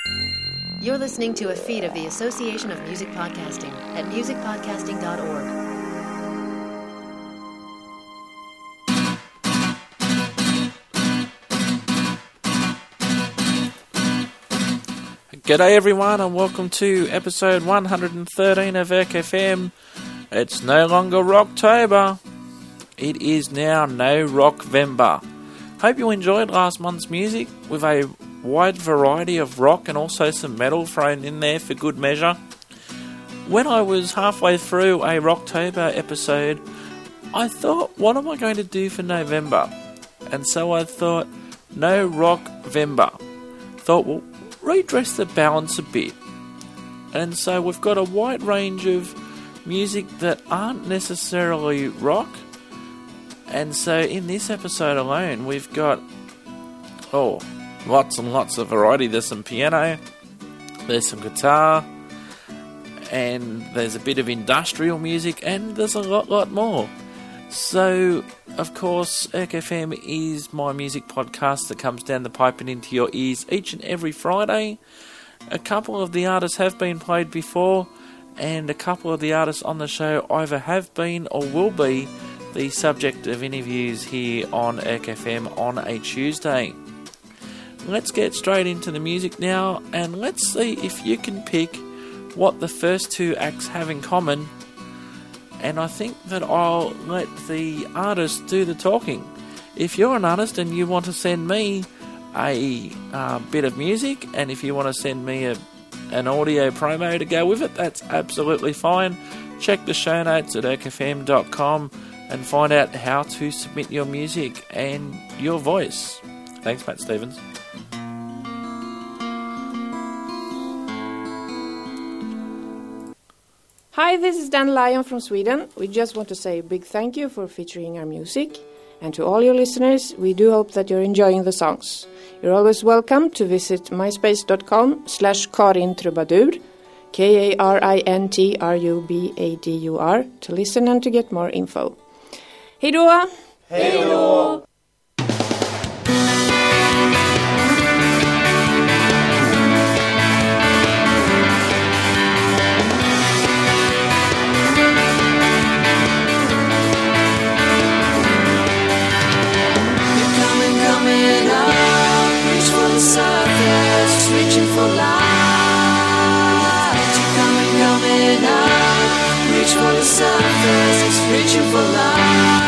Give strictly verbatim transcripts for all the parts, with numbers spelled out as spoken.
You're listening to a feed of the Association of Music Podcasting at music podcasting dot org. G'day everyone and welcome to episode one hundred thirteen of Erk F M. It's no longer Rocktober. It is now No Rockvember. Hope you enjoyed last month's music with a wide variety of rock and also some metal thrown in there for good measure. When I was halfway through a Rocktober episode, I thought, what am I going to do for November? And so I thought, No Rockvember. Thought, well, redress the balance a bit. And so we've got a wide range of music that aren't necessarily rock. And so in this episode alone, we've got, oh, lots and lots of variety. There's some piano, there's some guitar, and there's a bit of industrial music, and there's a lot, lot more. So, of course, Erk F M is my music podcast that comes down the pipe and into your ears each and every Friday. A couple of the artists have been played before, and a couple of the artists on the show either have been or will be the subject of interviews here on Erk F M on a Tuesday. Let's get straight into the music now, and let's see if you can pick what the first two acts have in common. And I think that I'll let the artist do the talking. If you're an artist and you want to send me a uh, bit of music, and if you want to send me a, an audio promo to go with it, that's absolutely fine. Check the show notes at erk f m dot com and find out how to submit your music and your voice. Thanks, Matt Stevens. Hi, this is Dan Lyon from Sweden. We just want to say a big thank you for featuring our music. And to all your listeners, we do hope that you're enjoying the songs. You're always welcome to visit myspace.com slash Karin Trubadur, K A R I N T R U B A D U R, to listen and to get more info. Hej då! Hej då! Surface, reaching for light. You're coming, coming up. Reach for the surface, reaching for light.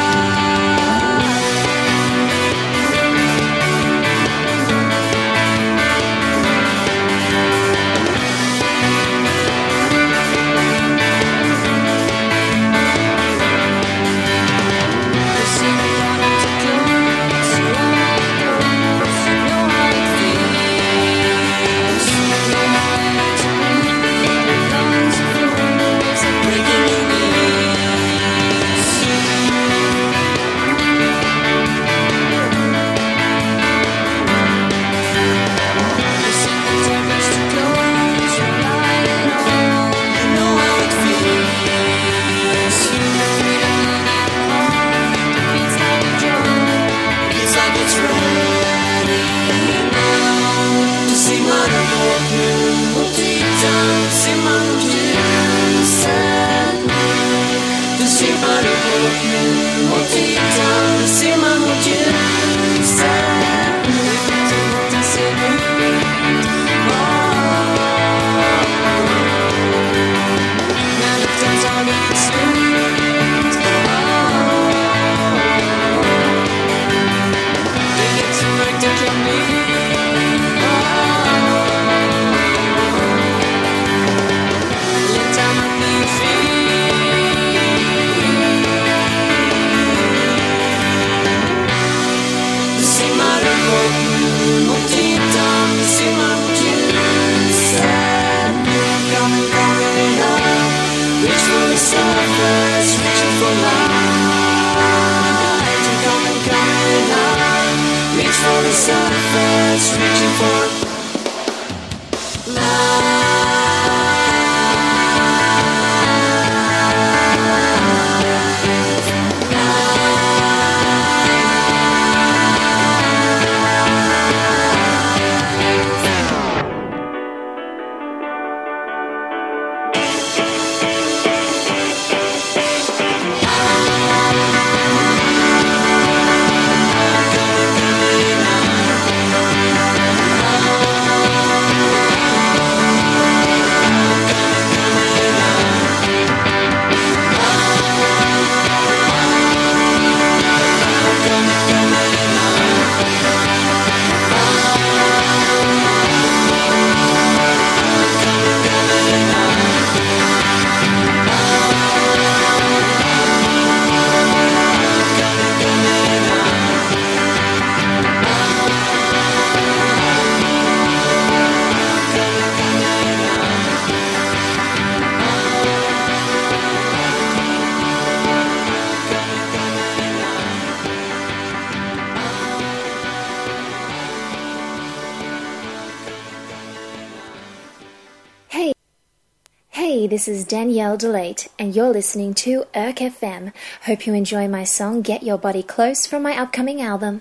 Hey, this is Danielle Delate, and you're listening to Erk F M. Hope you enjoy my song Get Your Body Close from my upcoming album.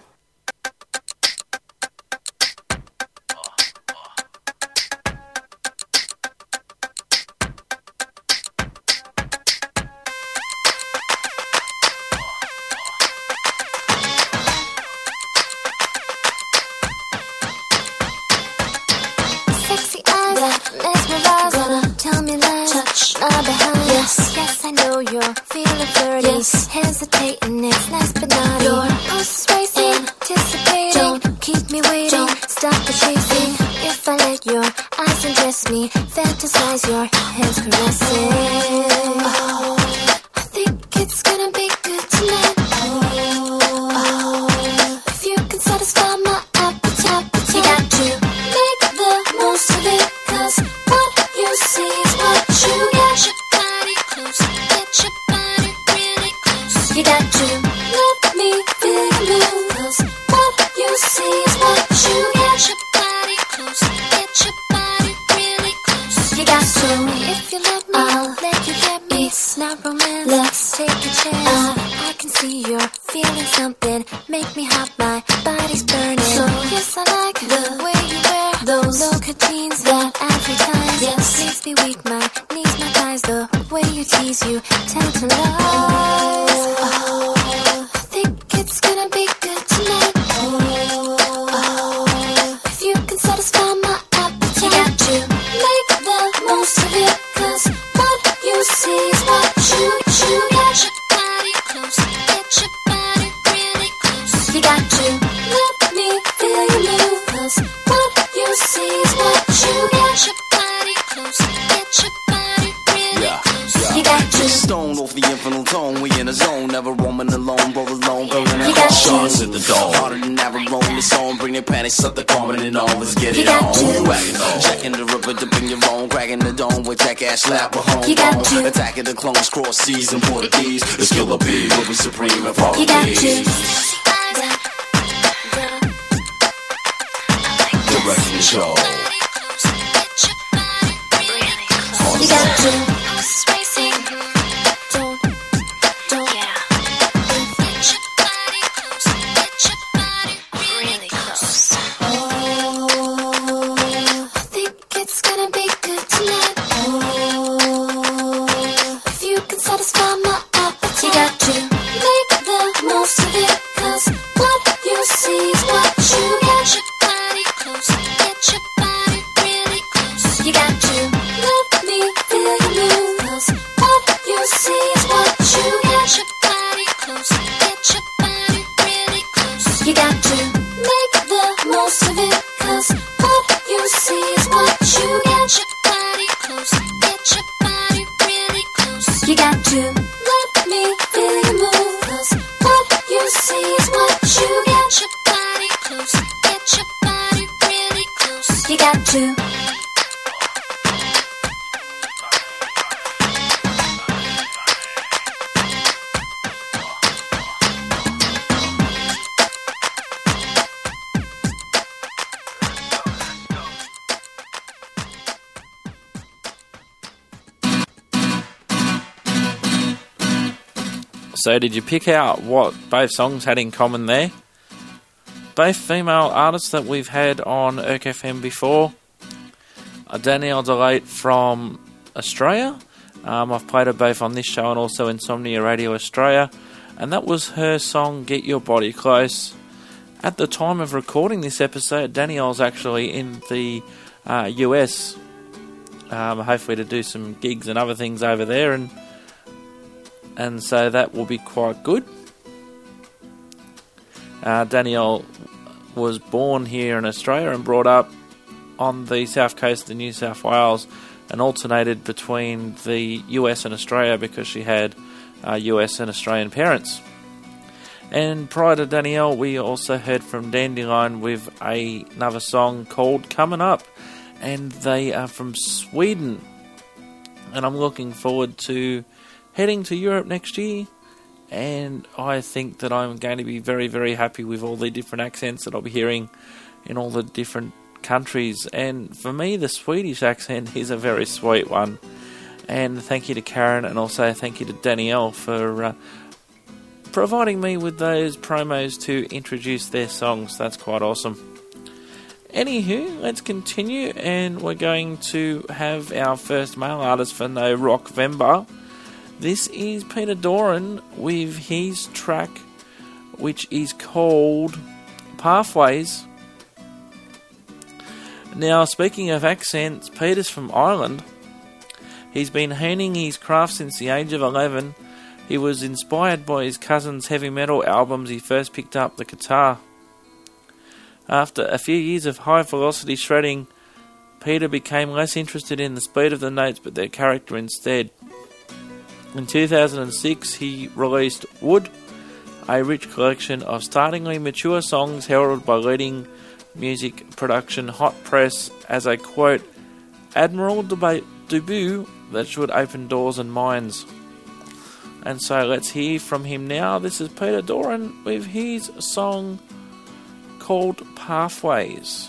Hesitating, it's nice but not. Your pulse is racing, anticipating. Don't keep me waiting, don't stop the chasing. If I let your eyes undress me, fantasize your hands caressing. Oh, I think it's gonna be good tonight. Oh, if you can satisfy my appetite, you got to make the most of it. Cause what you see is what you get. Your body close, get your body really close. You got to let me feel you move. Cause what you see is what you get. Your body close, get your body really close. You got to, if you let me, I'll let you get me. It's not romance, let's take a chance. uh, I can see you're feeling something, make me hot, my body's burning. So yes, I like the way you wear those low jeans that advertise. Yes, makes me weak, my knees, my thighs. The way you tease, you tantalize. Oh, I think it's gonna be good tonight. Oh, oh, if you can satisfy my appetite, you got to make the most of it. Cause what you see is what you, you get your body close, get your body really close. You got to let me feel you move. Cause what you see is what you get your body close, get your body really yeah, close. Yeah. You got to stone off the infinite tone, we in a zone, never roaming alone, roll alone, burning you got shots at the dawn. Harder than ever, rolling the song, bring the panic, suck the garment and all, let's get you it on. To. Who you acting on? Checking the rubber to bring your own, cracking the dome with jackass slap with home. You got to. Attacking the clones, cross seas and Portuguese. The skill of B will be supreme and follow you got these. To. Directing the show. You got to. Don't, don't. Yeah. Get your body close, get your body really close. Oh, I think it's gonna be good tonight. Oh, if you can satisfy my appetite, you got to make the most of it. Cause what you see is what you get. Your body close, get your body really close. You got to let me feel you move. Cause what you see is what you get. Your body close, get your body really close. You got to make the most of it. Cause what you see is what you get. Your body close, get your body really close. You got to let me feel you move. Cause what you see is what you get. Your body close, get your body really close. You got to. So did you pick out what both songs had in common there? Both female artists that we've had on Erk F M before. Uh, Danielle Delate from Australia. Um, I've played her both on this show and also Insomnia Radio Australia. And that was her song, Get Your Body Close. At the time of recording this episode, Danielle's actually in the uh, U S. Um, hopefully to do some gigs and other things over there. And And so that will be quite good. Uh, Danielle was born here in Australia and brought up on the south coast of New South Wales and alternated between the U S and Australia because she had uh, U S and Australian parents. And prior to Danielle, we also heard from Dandelion with a, another song called Coming Up. And they are from Sweden. And I'm looking forward to heading to Europe next year, and I think that I'm going to be very, very happy with all the different accents that I'll be hearing in all the different countries. And for me, the Swedish accent is a very sweet one. And thank you to Karen, and also thank you to Danielle for uh, providing me with those promos to introduce their songs. That's quite awesome. Anywho, let's continue, and we're going to have our first male artist for No Rockvember. This is Peter Doran with his track, which is called Pathways. Now, speaking of accents, Peter's from Ireland. He's been honing his craft since the age of eleven. He was inspired by his cousin's heavy metal albums. He first picked up the guitar. After a few years of high velocity shredding, Peter became less interested in the speed of the notes but their character instead. In two thousand six, he released Wood, a rich collection of startlingly mature songs heralded by leading music production hot press as a, quote, admirable deba- debut that should open doors and minds. And so let's hear from him now. This is Peter Doran with his song called Pathways.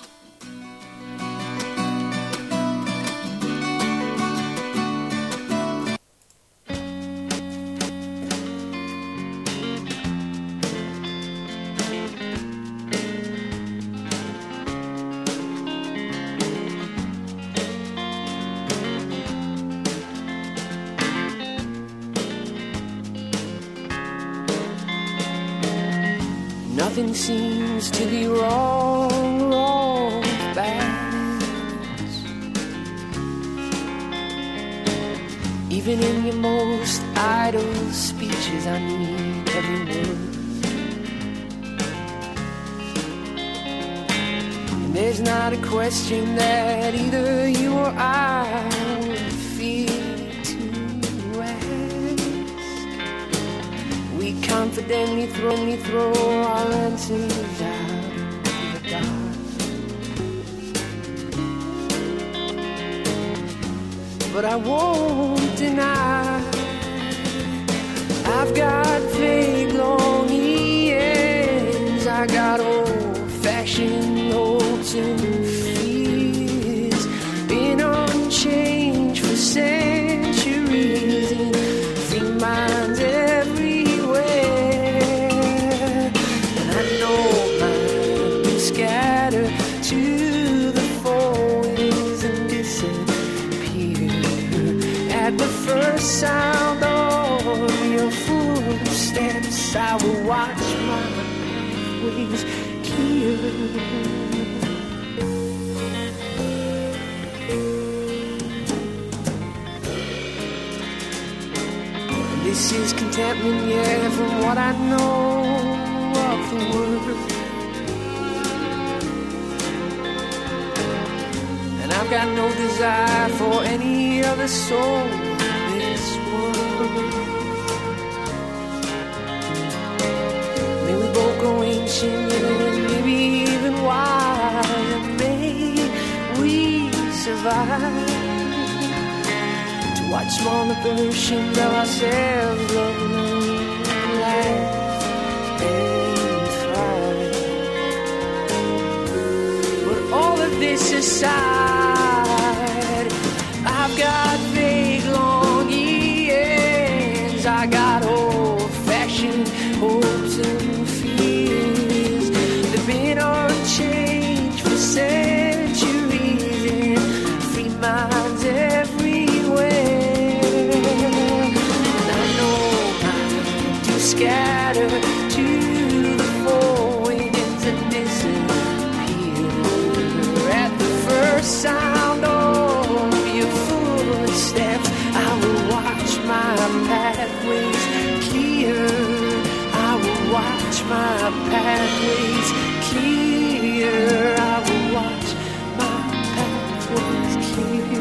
Nothing seems to be wrong, wrong with balance. Even in your most idle speeches, I need every word. And there's not a question that either you or I would fear to ask. We confidently throw, we throw our answers out in the dark. But I won't deny I've got vague longings, I got old-fashioned hopes and fears, been unchanged for centuries in free minds everywhere. And I know mine will scatter to the four winds and disappear at the first sound of your footsteps. I will watch my ways clear. This is contentment, yeah, from what I know of the world. And I've got no desire for any other soul in this world. May we both go ancient, and maybe even wise, and may we survive to watch smaller versions of ourselves love and laugh and thrive. But all of this aside, I've got vague longings, I got old-fashioned hopes and fears. They've been unchanged for centuries in free minds everywhere. And I know mine to scatter to the four winds and disappear at the first sound of your footsteps. I will watch my pathways clear. I will watch my pathways clear. I will watch my pathways clear.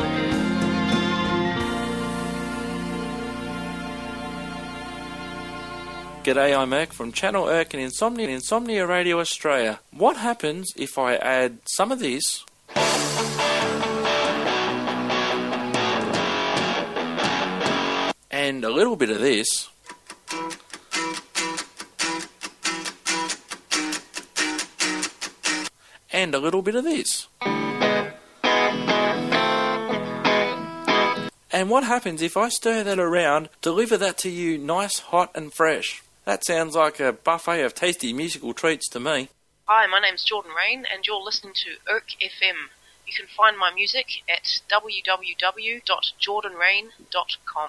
G'day, I'm Irk from Channel Irk and Insomnia, Insomnia Radio Australia. What happens if I add some of this and a little bit of this and a little bit of this And what happens if I stir that around, deliver that to you nice, hot and fresh? That sounds like a buffet of tasty musical treats to me. Hi, my name's Jordan Rain, and you're listening to I R C F M. You can find my music at w w w dot jordan rain dot com.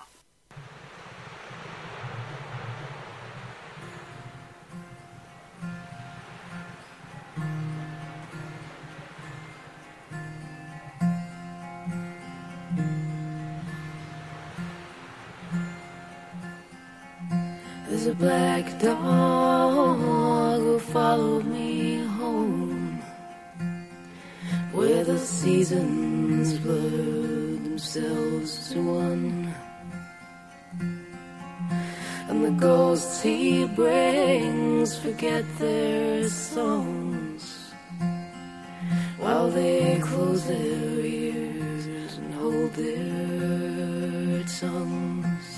There's a black dog who followed me home, where the seasons blurred themselves to one, and the ghosts he brings forget their songs, while they close their ears and hold their tongues.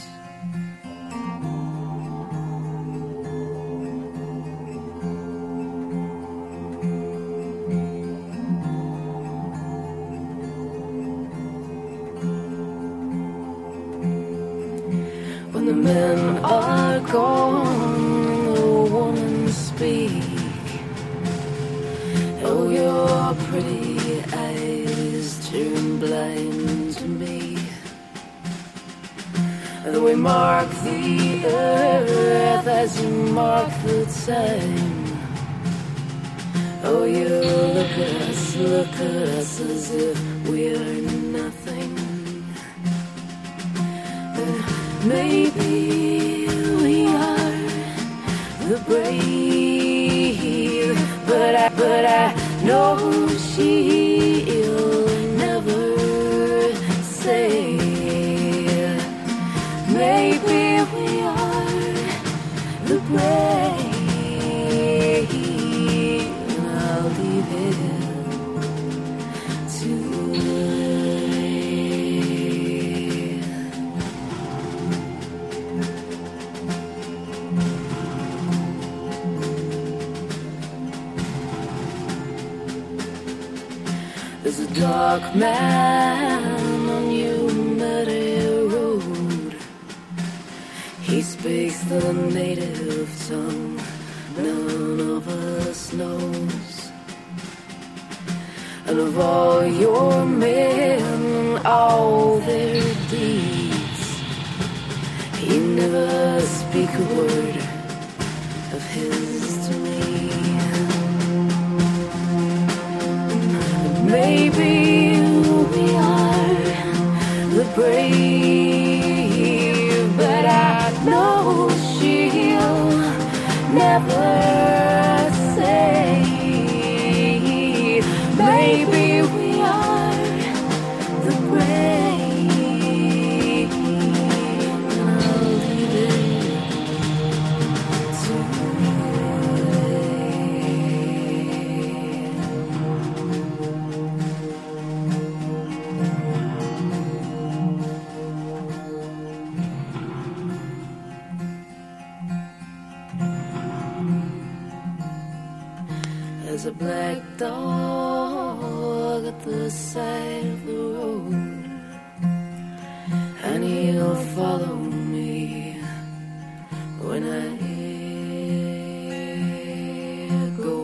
When the men are gone, the women speak. Oh, your pretty eyes turn blind to me. And we mark the earth as you mark the time. Oh, you look at us, look at us as if we're nothing. Maybe we are the brave, but I, but I know she'll never say. Maybe we are the brave, and I'll leave it to There's a dark man on Humidity Road. He speaks the native tongue none of us knows. And of all your men, all their deeds, he never speak a word of his to me. Maybe we are the brave, but I know she'll never say. Maybe we are the brave, and I'll leave it to There's a black dog at the side of the road, and he'll follow me when I go.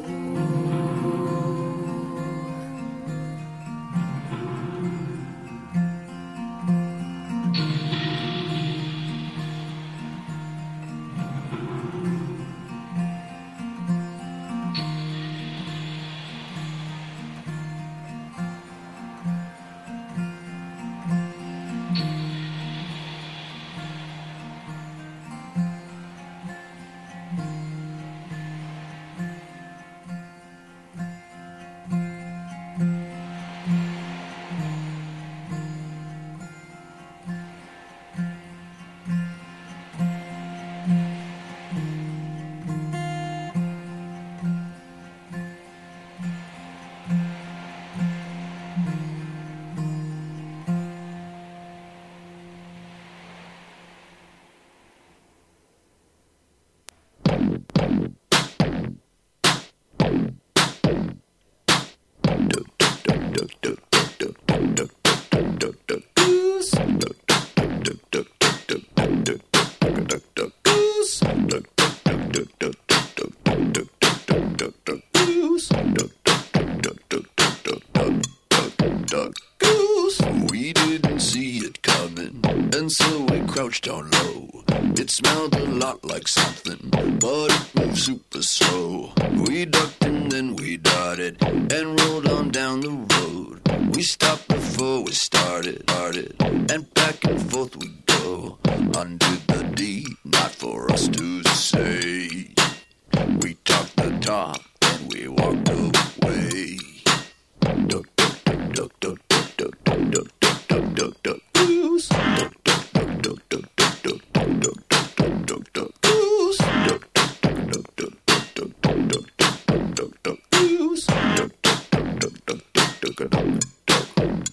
duck, goose. We didn't see it coming, and so we crouched down low. It smelled a lot like something, but it moved super slow. We ducked and then we darted, and rolled on down the road. We stopped before we started, started, and back and forth we go. Undid the deed, not for us to say. We talked the talk, and we walked away. Duck, duck, duck, duck, duck, duck, duck, duck, duck, duck, duck, duck, goose. Duck, duck, duck, duck, duck, duck, duck, duck, duck, duck, duck, duck, goose. Duck, duck, duck, duck, duck, duck, duck, duck, duck, duck, duck, goose. Duck, duck, duck, duck, duck, duck, duck, duck, duck.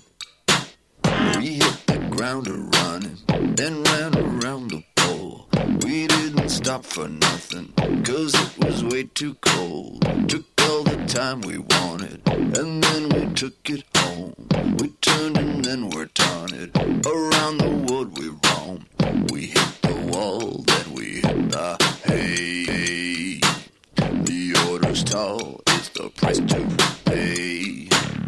We hit the ground a running, then ran around the pole. We didn't stop for nothing, cause it was way too cold. Took all the time we wanted, and then we took it home. We turned and then we're taunted. Around the wood we roam. We hit the wall, then we hit the hay. The order's tall, it's the price to pay.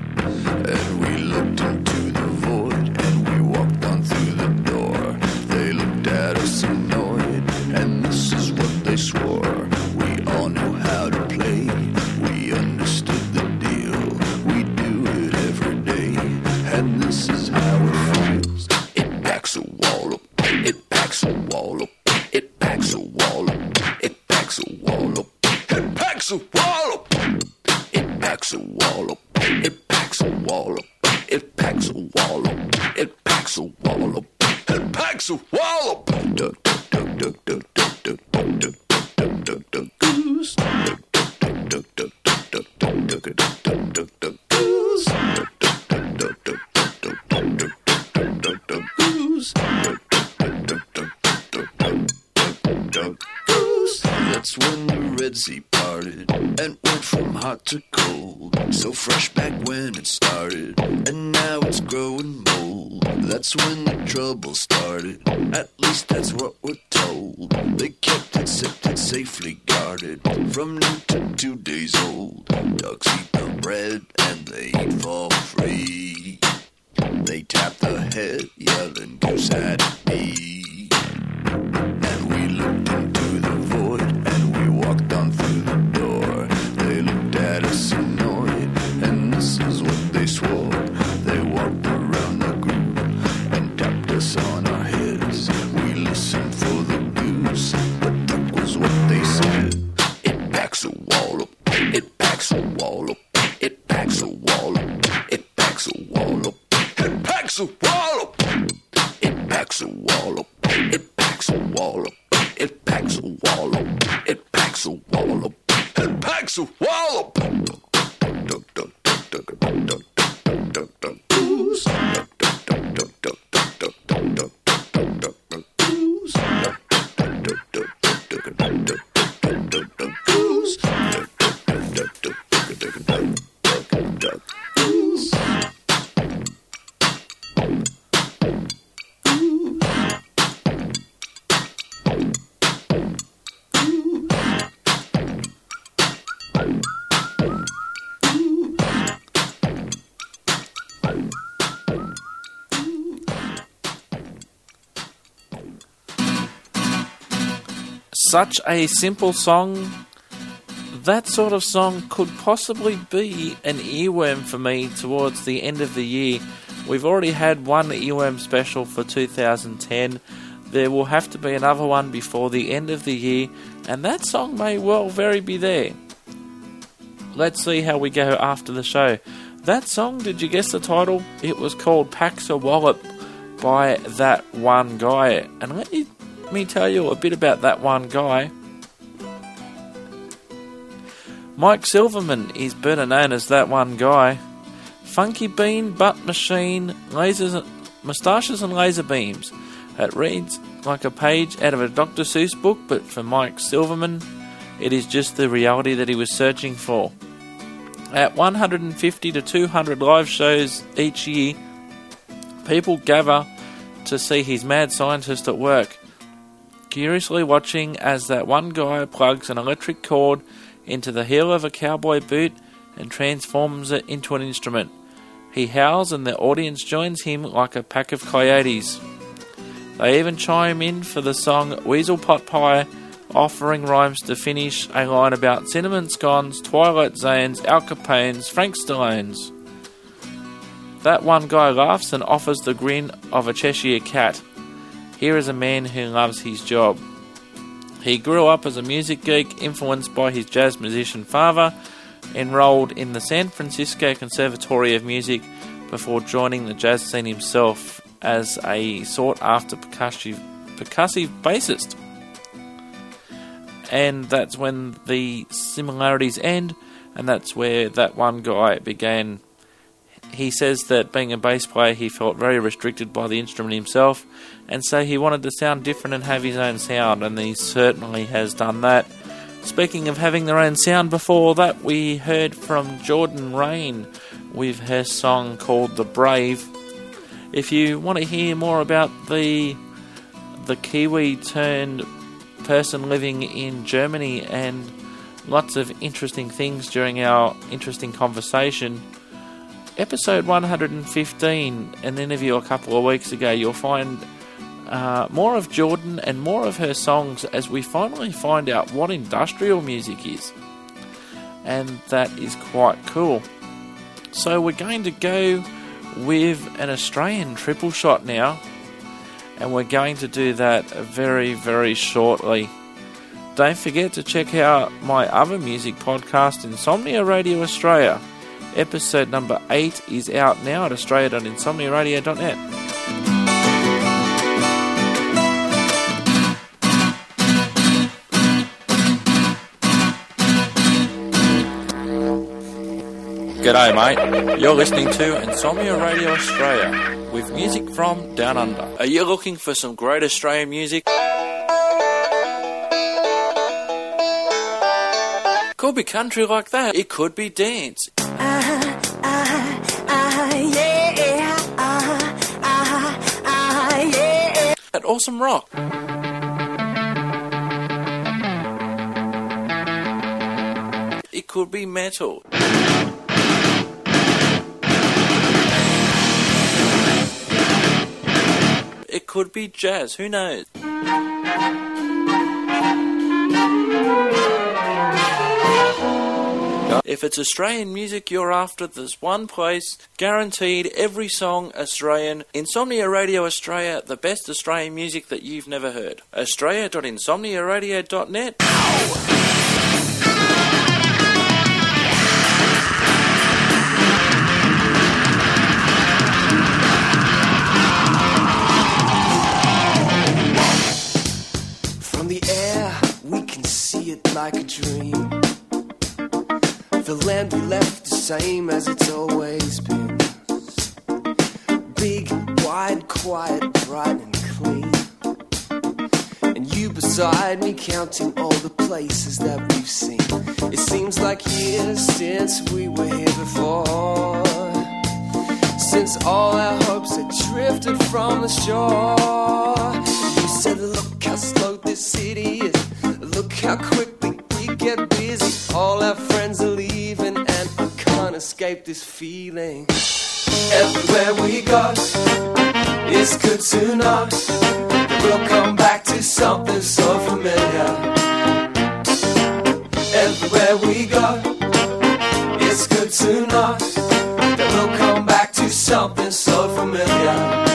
And we looked into the void, and we walked on through the door. They looked at us annoyed, and this is what they swore. We all knew how to play, we understood the deal. We do it every day, and this is how it feels. It packs a wall up, it packs a wall up, it packs a wall up, it packs a wall up, it packs a wall up, it packs a wall up, it packs a wall up, it packs a wall up, it packs a wall up, it packs a wall up. Duck, duck, duck, duck, duck, duck, duck, duck, duck, duck, duck, duck, goose. Duck, duck, duck, duck, duck, duck, duck, duck, duck, duck, duck, duck, goose. Duck, duck, duck, duck, duck, duck, duck, duck, duck, duck, duck, goose. Duck, duck, duck, duck, duck, duck, duck, duck, goose. That's when the Red Sea parted and went from hot to cold. So fresh back when it started, and now it's growing mold. That's when the trouble started, at least that's what we're told. They kept it, sipped it, safely guarded, from new to two days old. Ducks eat the bread and they eat for free. They tap the head, yelling goose at me. And we looked into the void, and we walked on through the door. They looked at us annoyed, and this is what they swore. They walked around the group and tapped us on our heads. We listened for the goose, but that was what they said. It packs a wall up, it packs a wall up, it packs a wall up, it packs a wall up, it packs a wall up, it packs a wall up, it packs a wall up, it packs a wall up, it packs a wall up, it packs a wall up. Duck, duck, duck, duck, duck, duck, duck, duck, duck, duck, goose. Duck, duck, duck, duck, duck, duck, duck, duck, duck, duck, duck, duck, goose. Duck, duck, duck, duck, duck, duck, duck, duck, duck, duck, duck, goose. Duck, duck, duck, duck, duck, duck, duck, duck, duck, duck, goose. Such a simple song. That sort of song could possibly be an earworm for me towards the end of the year. We've already had one earworm special for two thousand ten. There will have to be another one before the end of the year, and that song may well very be there. Let's see how we go after the show. That song, did you guess the title? It was called Packs a Wallop by That One Guy. And let me, let me tell you a bit about that one guy. Mike Silverman is better known as That One Guy. Funky bean, butt machine, lasers, moustaches and laser beams. It reads like a page out of a Doctor Seuss book, but for Mike Silverman, it is just the reality that he was searching for. At one hundred fifty to two hundred live shows each year, people gather to see his mad scientist at work, curiously watching as that one guy plugs an electric cord into the heel of a cowboy boot and transforms it into an instrument. He howls and the audience joins him like a pack of coyotes. They even chime in for the song Weasel Pot Pie, offering rhymes to finish a line about cinnamon scones, Twilight Zones, Al Capones, Frank Stallones. That one guy laughs and offers the grin of a Cheshire cat. Here is a man who loves his job. He grew up as a music geek, influenced by his jazz musician father, enrolled in the San Francisco Conservatory of Music before joining the jazz scene himself as a sought-after percussive, percussive bassist. And that's when the similarities end, and that's where that one guy began. He says that being a bass player, he felt very restricted by the instrument himself, and so he wanted to sound different and have his own sound, and he certainly has done that. Speaking of having their own sound, before that we heard from Jordan Rain with her song called The Brave. If you want to hear more about the the Kiwi turned person living in Germany and lots of interesting things during our interesting conversation, episode one hundred fifteen, an interview a couple of weeks ago, you'll find uh, more of Jordan and more of her songs as we finally find out what industrial music is. And that is quite cool. So we're going to go with an Australian triple shot now, and we're going to do that very, very shortly. Don't forget to check out my other music podcast, Insomnia Radio Australia. Episode number eight is out now at australia dot insomnia radio dot net. G'day mate, you're listening to Insomnia Radio Australia with music from Down Under. Are you looking for some great Australian music? Could be country like that, it could be dance. Uh, uh, uh, yeah, uh, uh, uh, yeah. That awesome rock. It could be metal. It could be jazz, who knows? If it's Australian music you're after, there's one place, guaranteed every song Australian. Insomnia Radio Australia, the best Australian music that you've never heard. australia dot insomnia radio dot net. From the air, we can see it like a dream. The land we left the same as it's always been. Big, wide, quiet, bright and clean. And you beside me counting all the places that we've seen. It seems like years since we were here before. Since all our hopes had drifted from the shore. You said, look how slow this city is. Look how quickly we get busy. All our friends are leaving and I can't escape this feeling. Everywhere we go, it's good to know that we'll come back to something so familiar. Everywhere we go, it's good to know that we'll come back to something so familiar.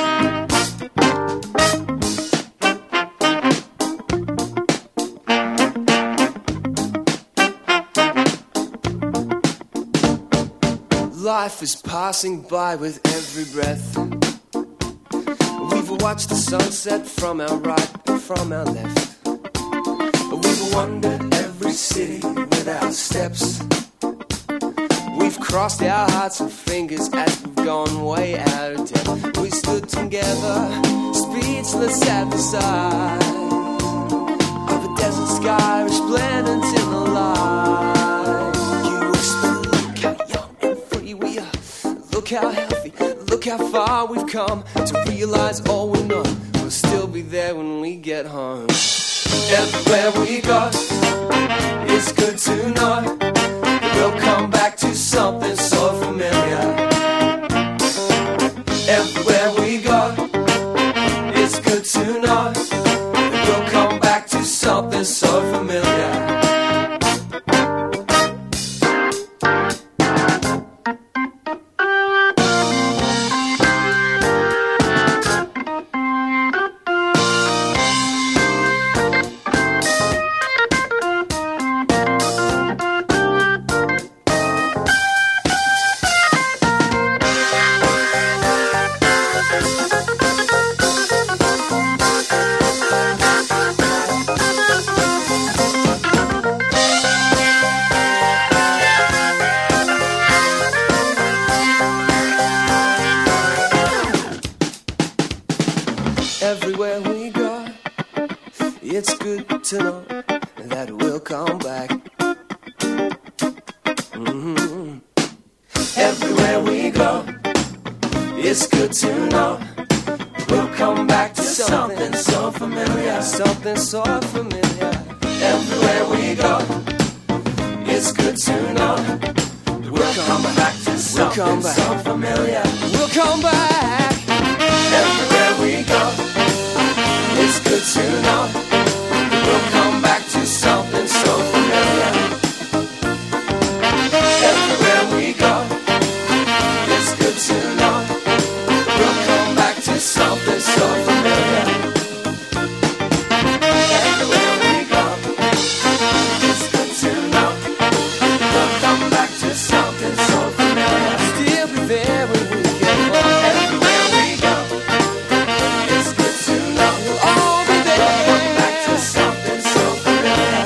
Life is passing by with every breath. We've watched the sunset from our right and from our left. We've wandered every city with our steps. We've crossed our hearts and fingers as we've gone way out of depth. We stood together, speechless at the sight of a desert sky resplendent in the light. Look how healthy, look how far we've come to realize all we know will still be there when we get home. Everywhere we go, it's good to know that we'll come back to something so familiar. everywhere we go. It's good to know that we'll come back. Mm-hmm. Everywhere we go, it's good to know we'll come back to something so familiar. Something so familiar. Everywhere we go, it's good to know we'll come back to something so familiar. We'll come back. Everywhere we go, it's good to know we'll come back to something so familiar. Everywhere we go, it's good to know we'll come back to something so familiar. Everywhere we go, it's good to know we'll come back to something so familiar. Still be there when we get home. Everywhere we go, it's good to know we'll all be there. We'll come back to something so familiar.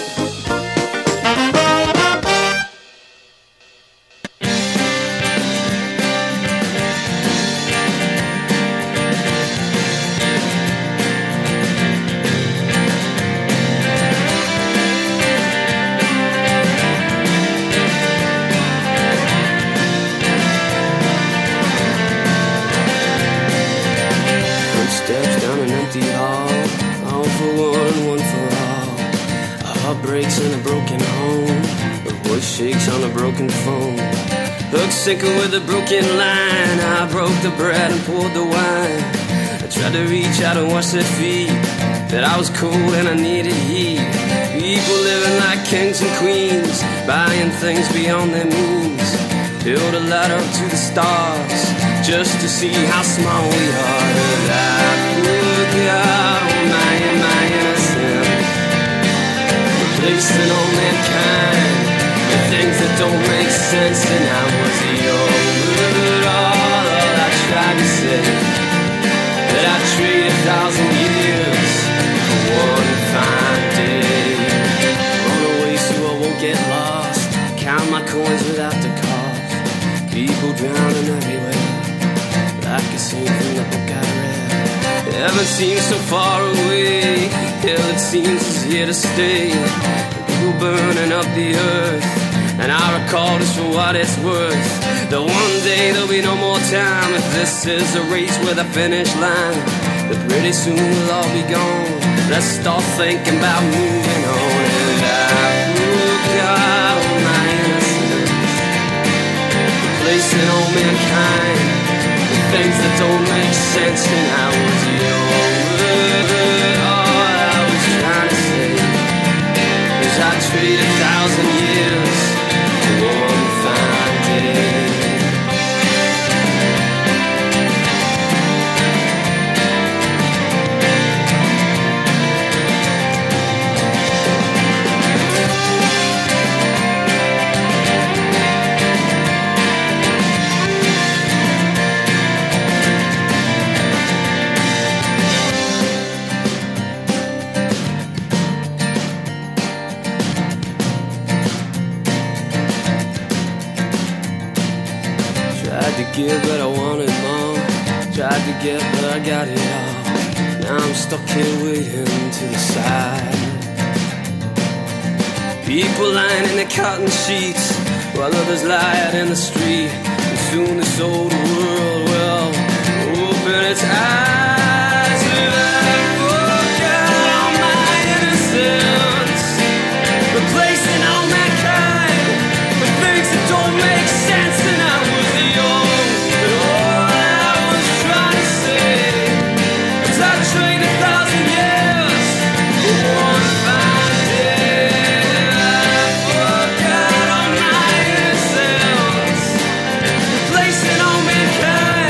Footsteps down an empty hall, all for one, one for all. A heart breaks in a broken home, a voice shakes on a broken phone. Hook sinker with a broken line, I broke the bread and poured the wine. I tried to reach out and wash their feet, but I was cold and I needed heat. People living like kings and queens, buying things beyond their means. Build a ladder up to the stars, just to see how small we are. And I forgot all my, my innocence, replacing all mankind with things that don't make sense. And I was young, but all, all I tried to say, that I trade a thousand years for one fine day. Run away so I won't get lost, count my coins without the cost. People drowning everywhere, like a scene from the book I read. Heaven seems so far away, hell it seems is here to stay. People burning up the earth, and I recall this for what it's worth. The one day there'll be no more time, if this is a race with a finish line. But pretty soon we'll all be gone, let's start thinking about moving on. And I forgot all my innocence, replacing all mankind with things that don't make sense. And I was young, all I was trying to say is I trade a thousand years for one fine day. Give, but I wanted more. Tried to get, but I got it all. Now I'm stuck here waiting to the side. People lying in their cotton sheets, while others lie out in the street. And soon this old world will open its eyes. And I forgot all my innocence, replacing all mankind with things that don't make sense. And I was young, placing all mankind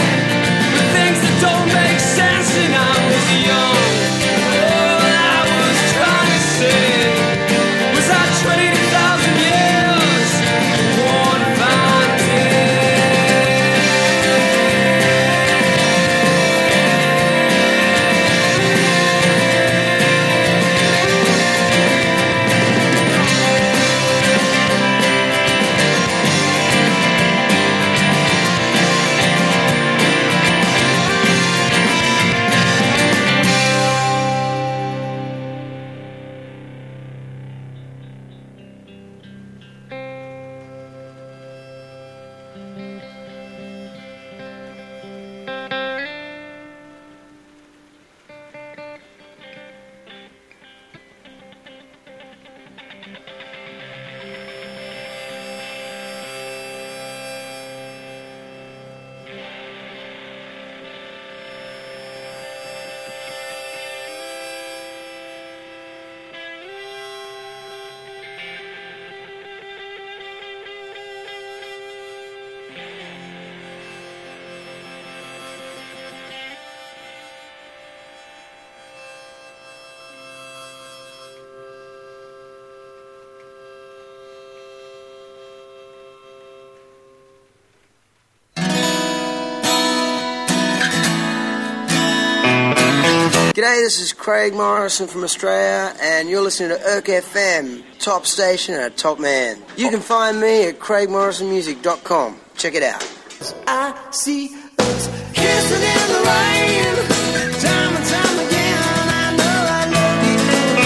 G'day, this is Craig Morrison from Australia, and you're listening to Erk F M, top station and a top man. You can find me at craig morrison music dot com. Check it out. I see us kissing in the rain, time and time again. I know I love you,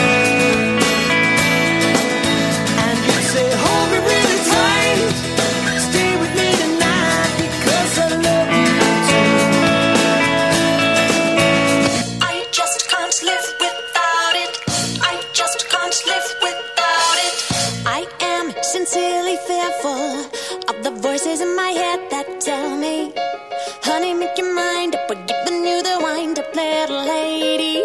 and you say hold me really tight, stay with me tonight because I love you too. I just can't live without it. I just can't live without it. I am sincerely fearful of the voices in my head that tell me, honey, make your mind up, we're giving you the wind up, little lady.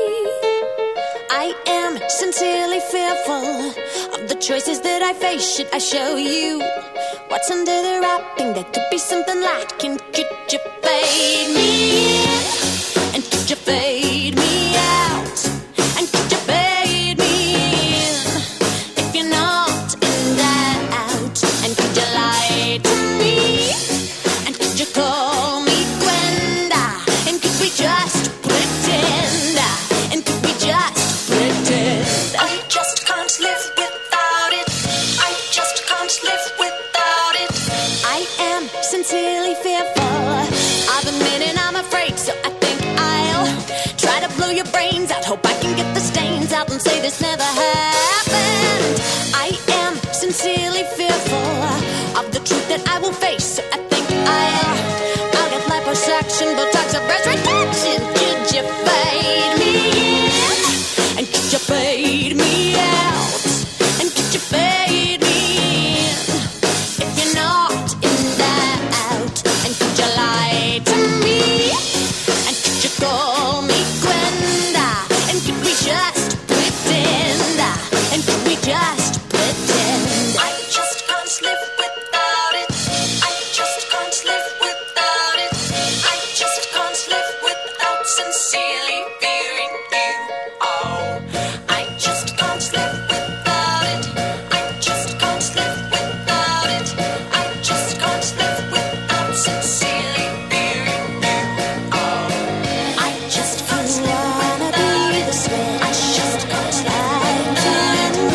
I am sincerely fearful of the choices that I face. Should I show you what's under the wrapping? There could be something like, and could you fade me in? And could you fade me out? And could you fade me in? If you're not in doubt, and could you lie to me? And could you call me Gwenda? And could we just pretend? And could we just pretend? I just can't live without it. I just can't live without it. I am sincerely fearful. I've admitted I'm afraid, so I think I'll try to blow your brains out. Hope I can get the stains out and say this never happened. I am sincerely fearful of the truth that I will face, so I think I'll I'll get liposuction, Botox, or breast reduction. Could you fade me in? And could you fade me out? And could you fade me in? If you're not in doubt, and could you lie to me? And could you call me Gwenda? And could we just pretend? And could we just pretend? I just can't live without it. I just can't live without it. I just can't live without sincerely fearing you. Oh, I just can't live without it. I just can't live without it. I just can't live without sincerely fearing you. Oh, I just can't live without it. I just can't live without it.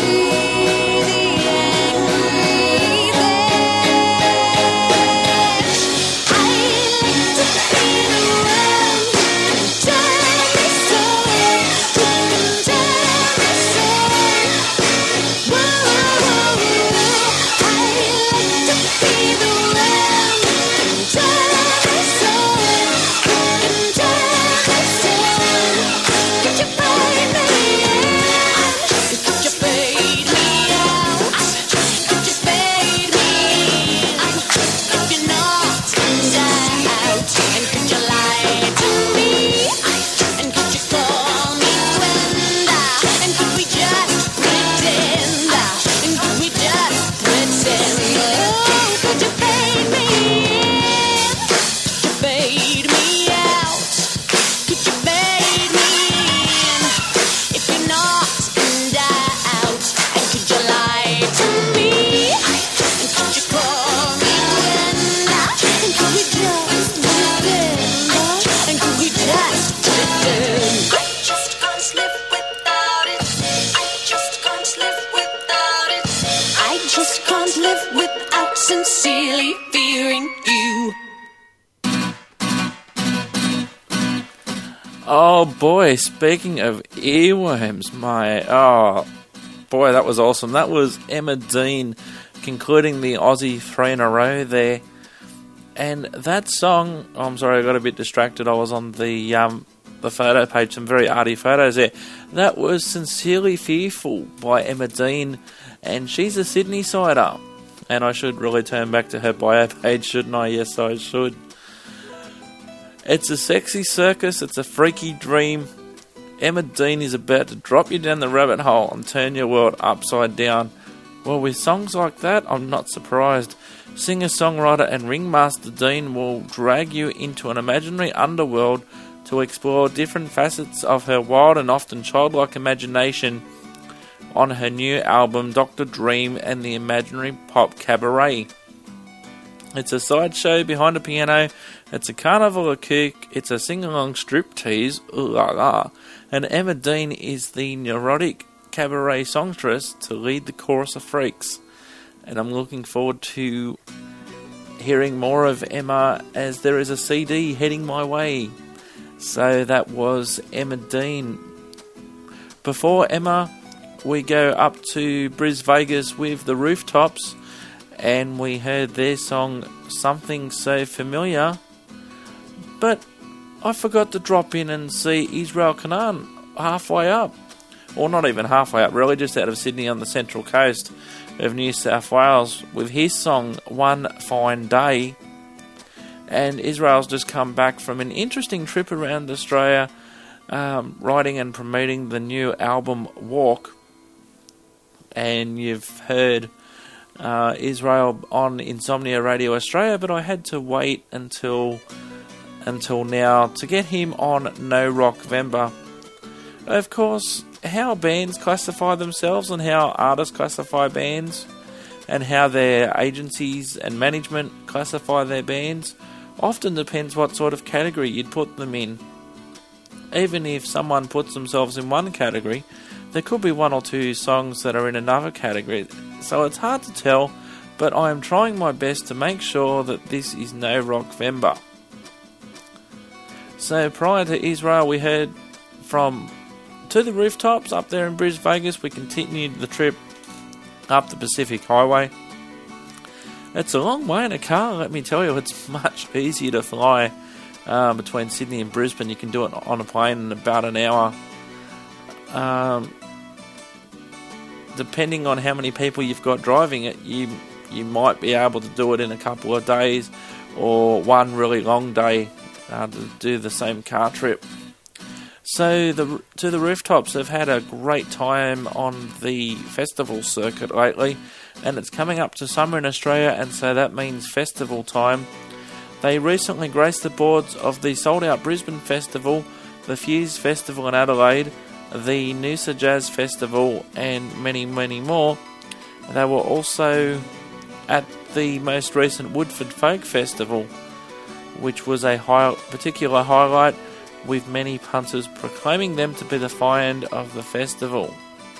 Sincerely fearing you. Oh boy, speaking of earworms, my, oh boy, that was awesome. That was Emma Dean concluding the Aussie three in a row there. And that song, oh, I'm sorry, I got a bit distracted. I was on the um, the photo page, some very arty photos there. That was Sincerely Fearful by Emma Dean, and she's a Sydney sider. And I should really turn back to her bio page, shouldn't I? Yes, I should. It's a sexy circus, it's a freaky dream. Emma Dean is about to drop you down the rabbit hole and turn your world upside down. Well, with songs like that, I'm not surprised. Singer-songwriter and ringmaster Dean will drag you into an imaginary underworld to explore different facets of her wild and often childlike imagination on her new album Doctor Dream and the Imaginary Pop Cabaret. It's a sideshow behind a piano. It's a carnival of kook. It's a sing-along striptease. Ooh la la. And Emma Dean is the neurotic cabaret songstress to lead the chorus of freaks. And I'm looking forward to hearing more of Emma as there is a C D heading my way. So that was Emma Dean. Before Emma, we go up to Bris Vegas with the Rooftops, and we heard their song Something So Familiar. But I forgot to drop in and see Israel Canaan halfway up. Or not even halfway up, really, just out of Sydney on the central coast of New South Wales with his song One Fine Day. And Israel's just come back from an interesting trip around Australia, um, writing and promoting the new album Walk. And you've heard uh, Israel on Insomnia Radio Australia, but I had to wait until until now to get him on No Rockvember. Of course, how bands classify themselves and how artists classify bands and how their agencies and management classify their bands often depends what sort of category you'd put them in. Even if someone puts themselves in one category, there could be one or two songs that are in another category, so it's hard to tell, but I am trying my best to make sure that this is No Rockvember. So prior to Israel, we heard from To the Rooftops up there in Bris Vegas. We continued the trip up the Pacific Highway. It's a long way in a car, let me tell you. It's much easier to fly uh, between Sydney and Brisbane. You can do it on a plane in about an hour. Um, depending on how many people you've got driving it, you you might be able to do it in a couple of days or one really long day uh, to do the same car trip. So the To the Rooftops have had a great time on the festival circuit lately, and it's coming up to summer in Australia, and so that means festival time. They recently graced the boards of the sold-out Brisbane Festival, the Fuse Festival in Adelaide, the Noosa Jazz Festival, and many, many more. They were also at the most recent Woodford Folk Festival, which was a high, particular highlight, with many punters proclaiming them to be the find of the festival.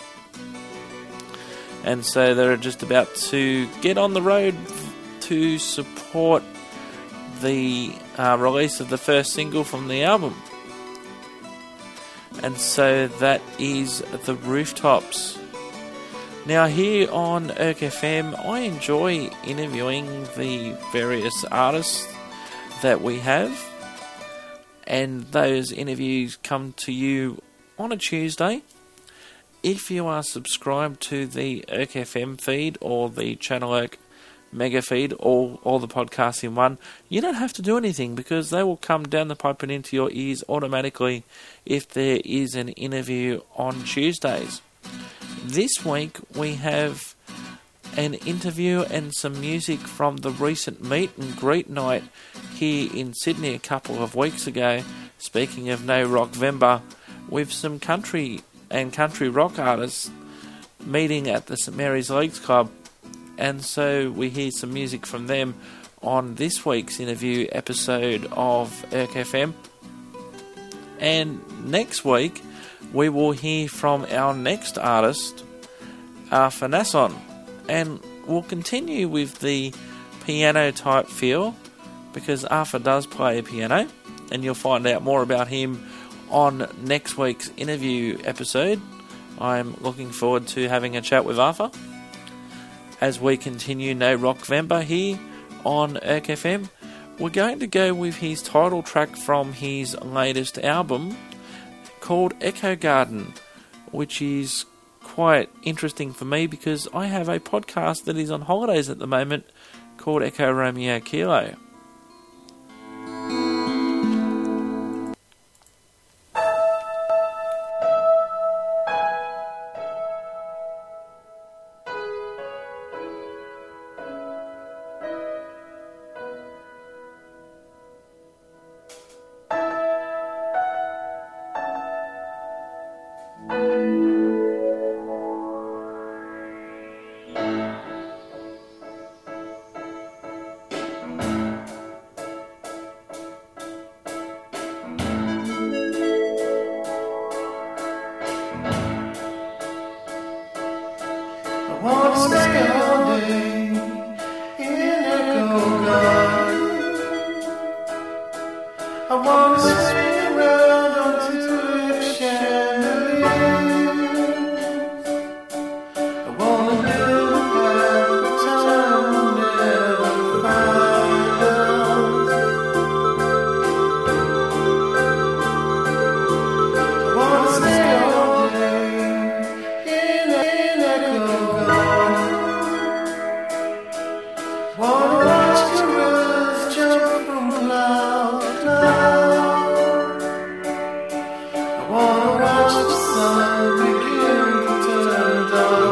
And so they're just about to get on the road to support the uh, release of the first single from the album. And so that is The Rooftops. Now here on E R C F M, I enjoy interviewing the various artists that we have, and those interviews come to you on a Tuesday. If you are subscribed to the E R C F M feed or the Channel E R C mega feed, all, all the podcasts in one, you don't have to do anything because they will come down the pipe and into your ears automatically if there is an interview on Tuesdays. This week we have an interview and some music from the recent meet and greet night here in Sydney a couple of weeks ago, speaking of No Rockvember, with some country and country rock artists meeting at the St Mary's Leagues Club. And so we hear some music from them on this week's interview episode of E R C F M. And next week we will hear from our next artist, Arthur Nasson. And we'll continue with the piano type feel because Arthur does play a piano, and you'll find out more about him on next week's interview episode. I'm looking forward to having a chat with Arthur as we continue No Rockvember here on E R C F M. We're going to go with his title track from his latest album called Echo Garden, which is quite interesting for me because I have a podcast that is on holidays at the moment called Echo Romeo Kilo. wanna swing around on tulip chandeliers. I wanna build a path that time will never find us. I wanna stay all day in an echo garden. Wanna watch gorillas jump from cloud to cloud. I wanna watch the sun begin to turn dark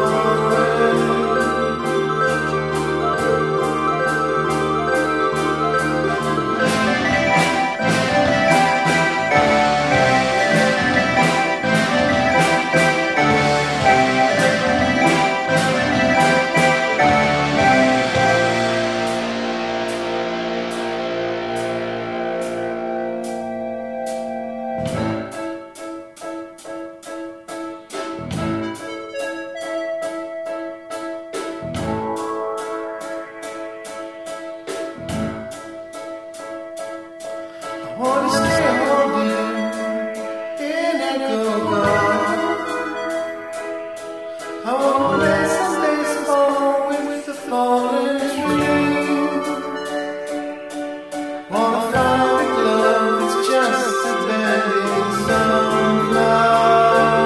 I wanna stay all day in echo garden. I wanna play some baseball with the fallen trees. Wanna find a glove that's just a bending sunflower.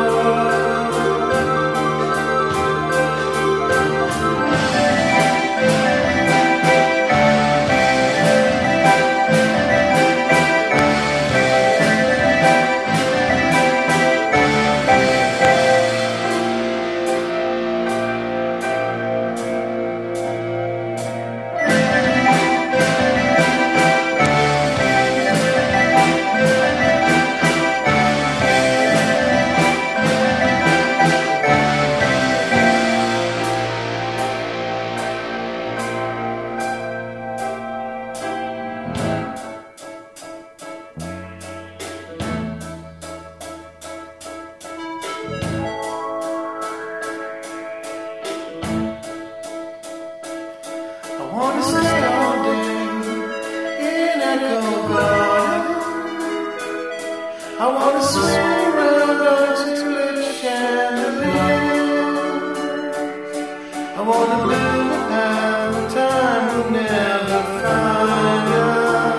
I wanna stay all day in echo garden. I wanna swing around on tulip chandeliers. I wanna build a path that time will never find us.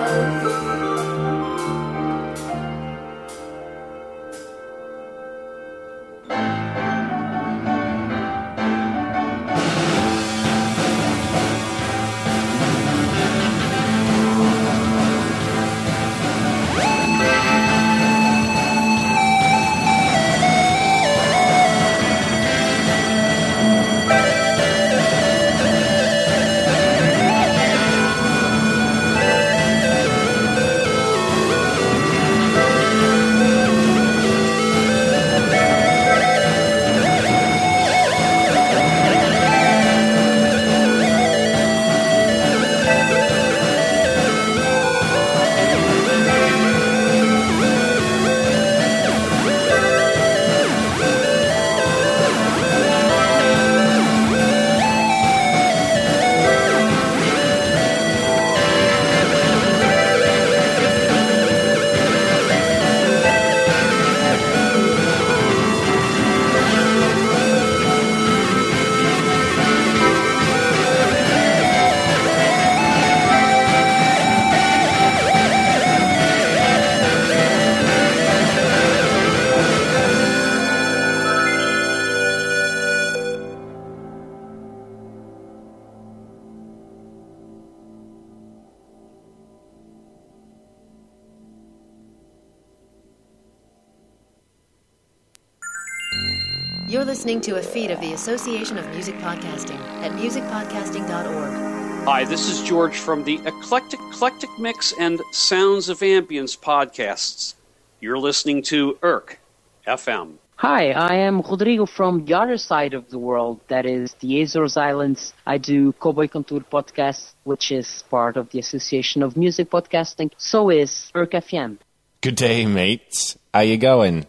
You're listening to a feed of the Association of Music Podcasting at music podcasting dot org. Hi, this is George from the Eclectic Eclectic Mix and Sounds of Ambience podcasts. You're listening to E R C F M. Hi, I am Rodrigo from the other side of the world, that is the Azores Islands. I do Cowboy Contour podcast, which is part of the Association of Music Podcasting. So is E R C F M. Good day, mates. How you going?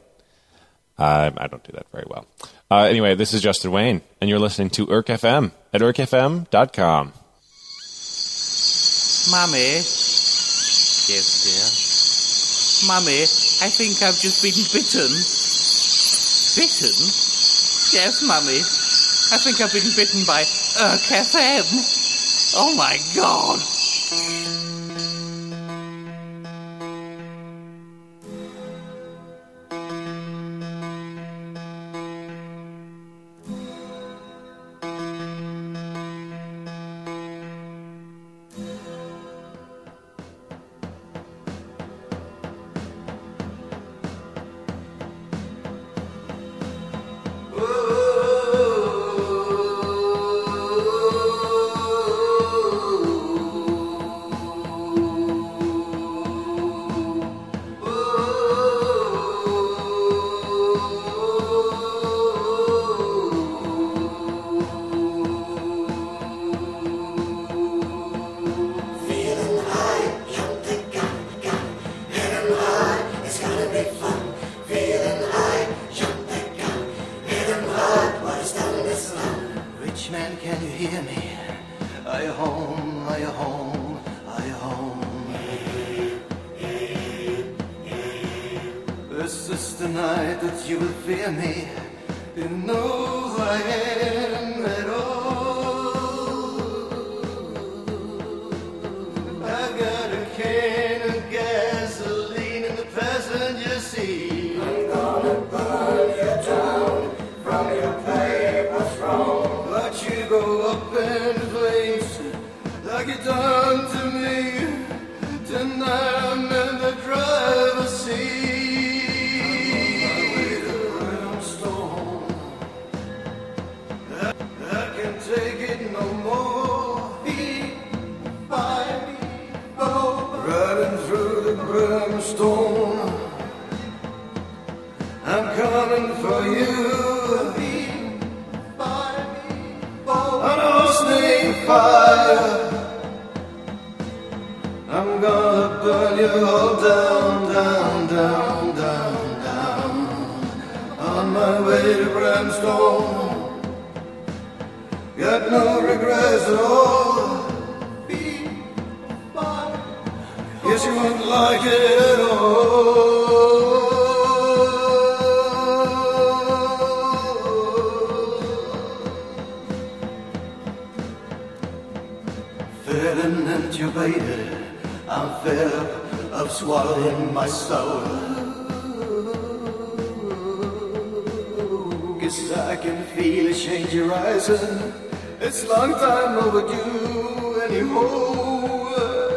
Uh, I don't do that very well. Uh, anyway, this is Justin Wayne, and you're listening to E R C F M at E R C F M dot com. Mummy? Yes, dear? Mummy, I think I've just been bitten. Bitten? Yes, Mummy. I think I've been bitten by Urk F M. Oh my God. It's long time overdue anymore.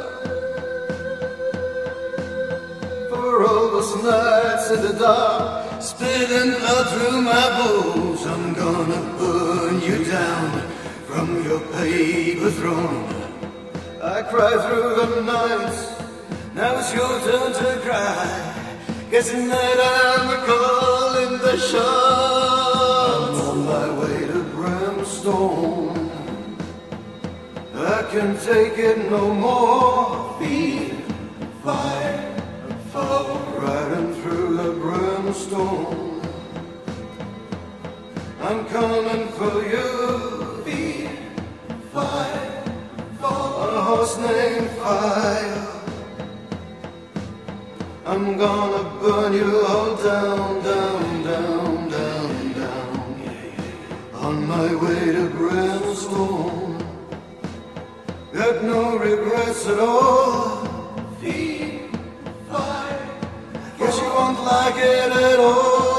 For all those nights in the dark, spitting out through my bones, I'm gonna burn you down from your paper throne. I cry through the nights, now it's your turn to cry. Guess tonight I'm calling the shots. I'm on my way to Brimstone. I can't take it no more. Feed, fight, fall, riding through the brimstone. I'm coming for you. Feed, fight, fall, on a horse named Fire. I'm gonna burn you all down, down, down, down, down. On my way to Brimstone. Got no regrets at all. Feed, fight, guess you won't like it at all.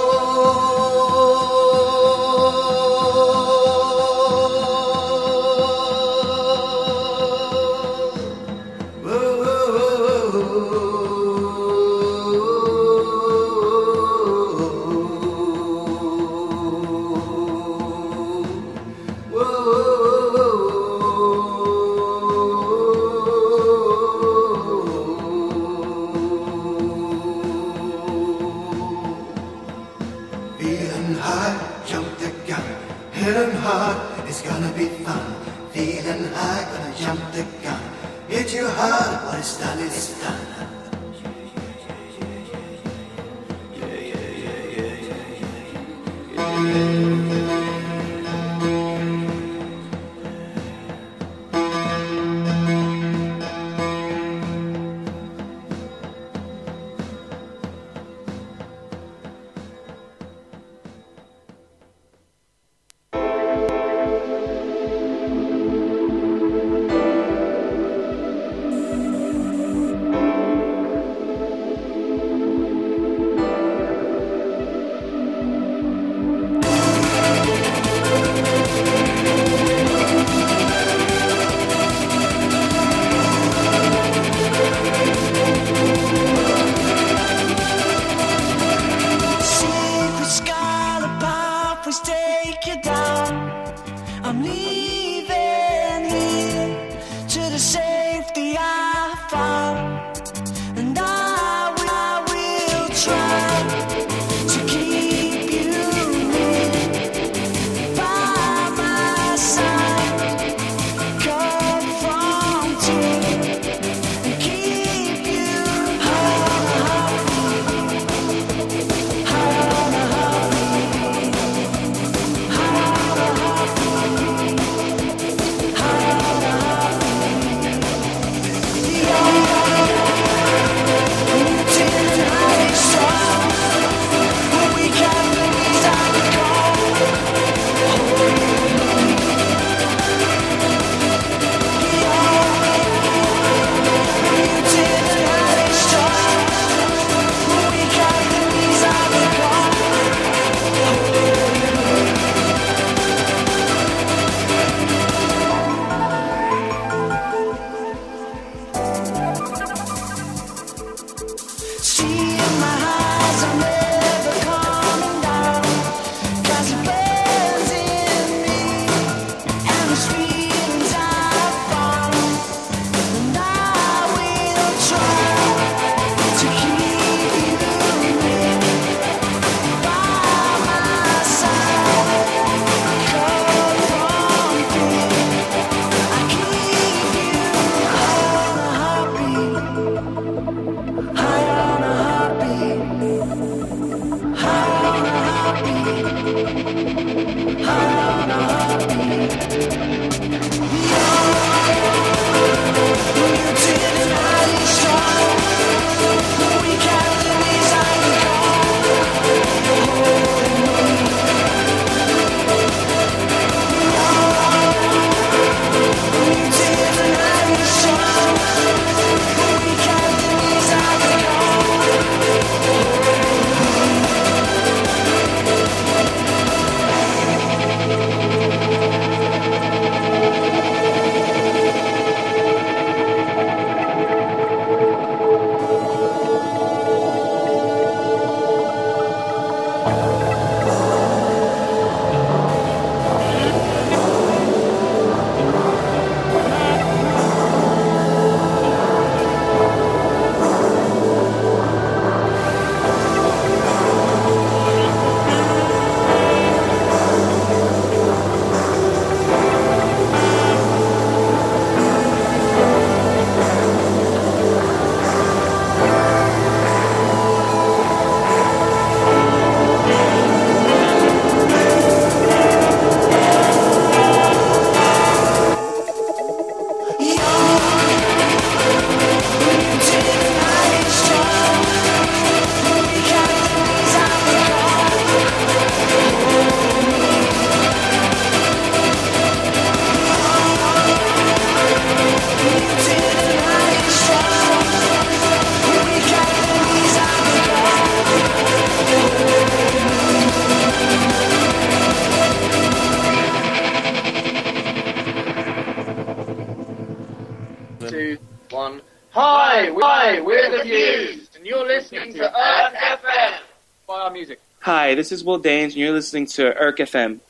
Hi, this is Will Danes, and you're listening to E R C F M.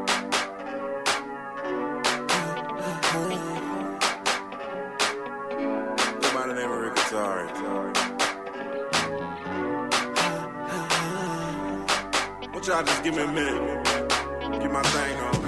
By the name of Rick Atari. Won't y'all just give me a minute? Get my thing on.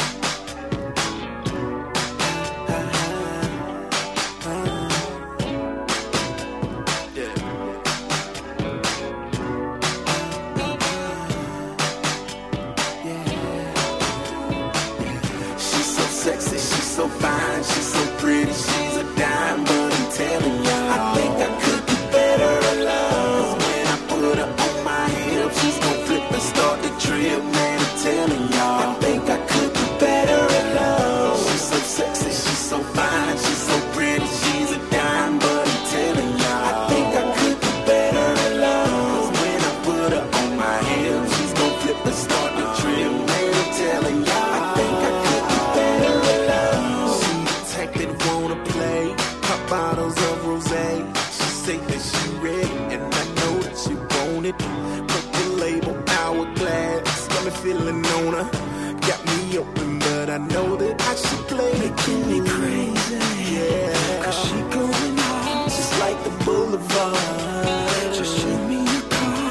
So fine, she's so pretty, she's a dime, but I'm telling y'all, I think I could do better at love. 'Cause when I put her on my hip, she's gon' flip and start the trip, man, I'm telling y'all, I think I could do better at love. She's so sexy, she's so fine, she's so pretty, she's a dime, but I'm telling y'all, I think I could do better at love. 'Cause when I put her on my hip, she's gon' flip and start the trip, man, I'm telling y'all, I think I could do better at love. Wanna play pop bottles of rosé. She say that she ready, and I know that she want it. Put the label hourglass, got me feeling on her. Got me open, but I know that I should play. Making me crazy, yeah. 'Cause she going hard, just like the boulevard. Just show me your car,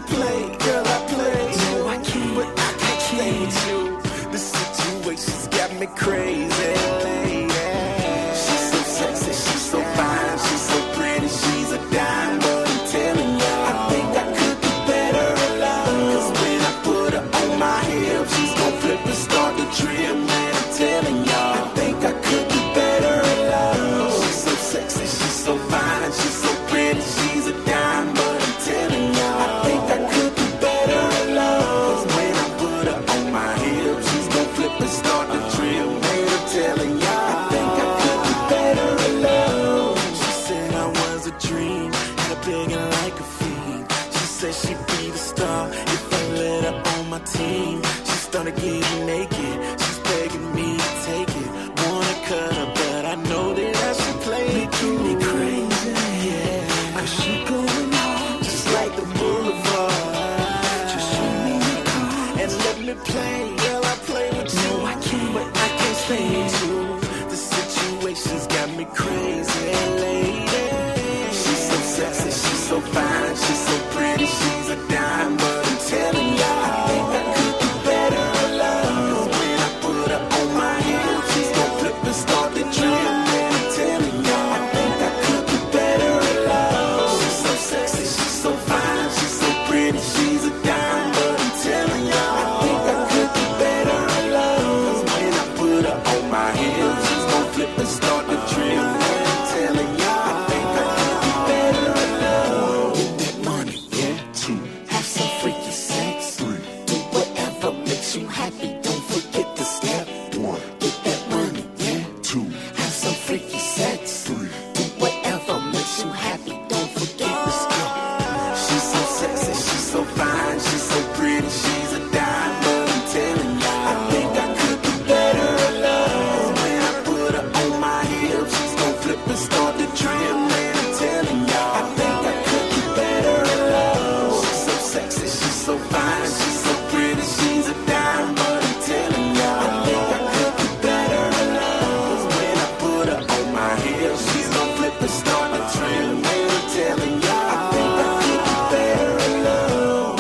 play, girl, I play. No, I can't, but I can't stay with you. The situation's got me crazy, lady. She's so sexy, she's so fine, she's so pretty, she's a dime. But I'm telling ya, I think I could do better alone. 'Cause when I put her on my hip, she's gon' flip and start the trip. Man, I'm telling ya, I think I could do better alone. She's so sexy, she's so fine, she's so pretty, she's a dime. But I'm telling ya, I think I could do better alone. 'Cause when I put her on my hip, she's gon' flip and start the trip. Man, I'm telling ya, I think I could do better alone. She said I was a dream, had a begging like a fiend. She said she'd be the star if I let her on my team. She started getting naked, she's begging me to take it. Wanna cut her, but I know that I should play it. Making me crazy, yeah. 'Cause she going on just like the boulevard. Just show me your car and let me play. Girl, I play with you. No, I can't, but I can't stay with you. The situation's got me crazy, lady. She's so sexy, she's so fine, she's so pretty, she's a dime. But I'm telling ya, I think I could do better alone. 'Cause when I put her on my hip, she's gon' flip and start the trip. Man, I'm telling ya, I think I could do better alone. She's so sexy, she's so fine, she's so pretty, she's a dime. But I'm telling ya, I think I could do better alone. 'Cause when I put her on my hip, she's gon' flip and start the trip. Man, I'm telling ya, I think I could do better alone. Get that money, yeah. Two, have some freaky sex. Three, do whatever makes you happy. Don't forget the step. One, get that money, yeah. Two, have some freaky sex. Three, do whatever makes you happy. Don't forget the step. She's so sexy, she's so fine, she's so pretty, she's a dime. But I'm telling ya, I think I could do better alone. 'Cause when I put her on my hip, she's gon' flip and start the trip. Man, I'm telling ya, I think I could do better alone. She's so sexy, she's so fine, she's so pretty, she's a dime. But I'm telling ya, I think I could do better alone. 'Cause when I put her on my hip, she's gon' flip and start the trip. Man, I'm telling ya, I think I could do better alone.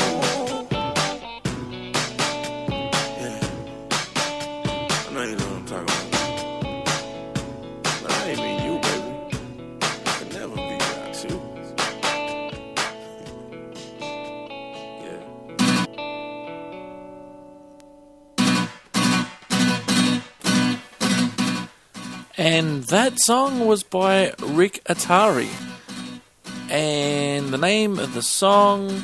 I know you know what I'm talking about. But I ain't mean you, baby. I can never be without you. Yeah. And that song was by Rick Atari. And the name of the song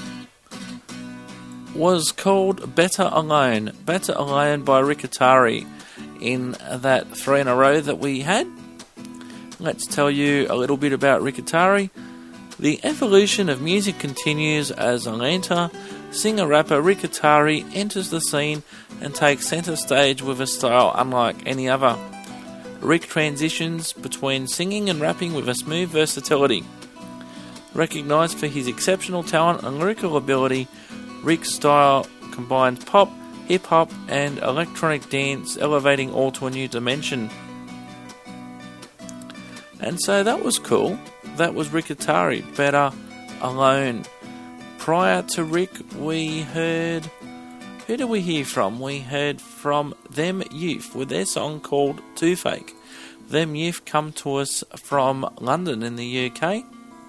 was called Better Alone. Better Alone by Rick Atari. In that three in a row that we had, let's tell you a little bit about Rick Atari. The evolution of music continues as Atlanta singer-rapper Rick Atari enters the scene and takes centre stage with a style unlike any other. Rick transitions between singing and rapping with a smooth versatility. Recognised for his exceptional talent and lyrical ability, Rick's style combines pop, hip-hop and electronic dance, elevating all to a new dimension. And so that was cool. That was Rick Atari, Better Alone. Prior to Rick, we heard... Who did we hear from? We heard from Them Youth with their song called Too Fake. Them Youth come to us from London in the U K.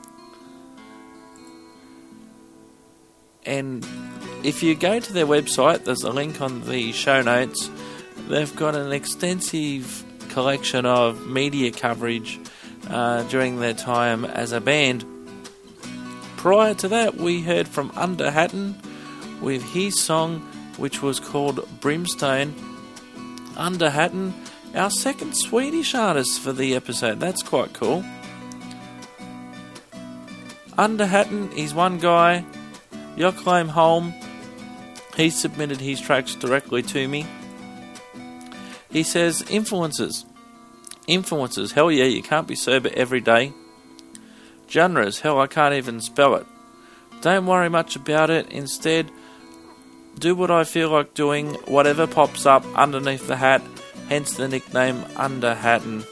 And if you go to their website, there's a link on the show notes. They've got an extensive collection of media coverage uh, during their time as a band. Prior to that, we heard from Underhatton with his song, which was called Brimstone. Underhatton, our second Swedish artist for the episode. That's quite cool. Underhatton is one guy, Joachim Holm. He submitted his tracks directly to me. He says, influences. Influences, hell yeah, you can't be sober every day. Genres, hell, I can't even spell it. Don't worry much about it, instead, do what I feel like doing, whatever pops up underneath the hat, hence the nickname Underhatton.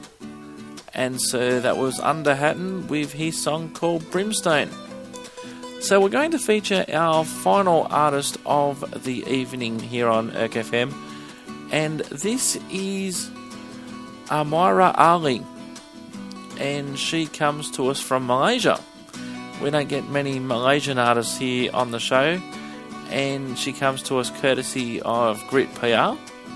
And so that was Underhatton with his song called Brimstone. So we're going to feature our final artist of the evening here on Erk F M, and this is Amira Ali, and she comes to us from Malaysia. We don't get many Malaysian artists here on the show, and she comes to us courtesy of Grit P R.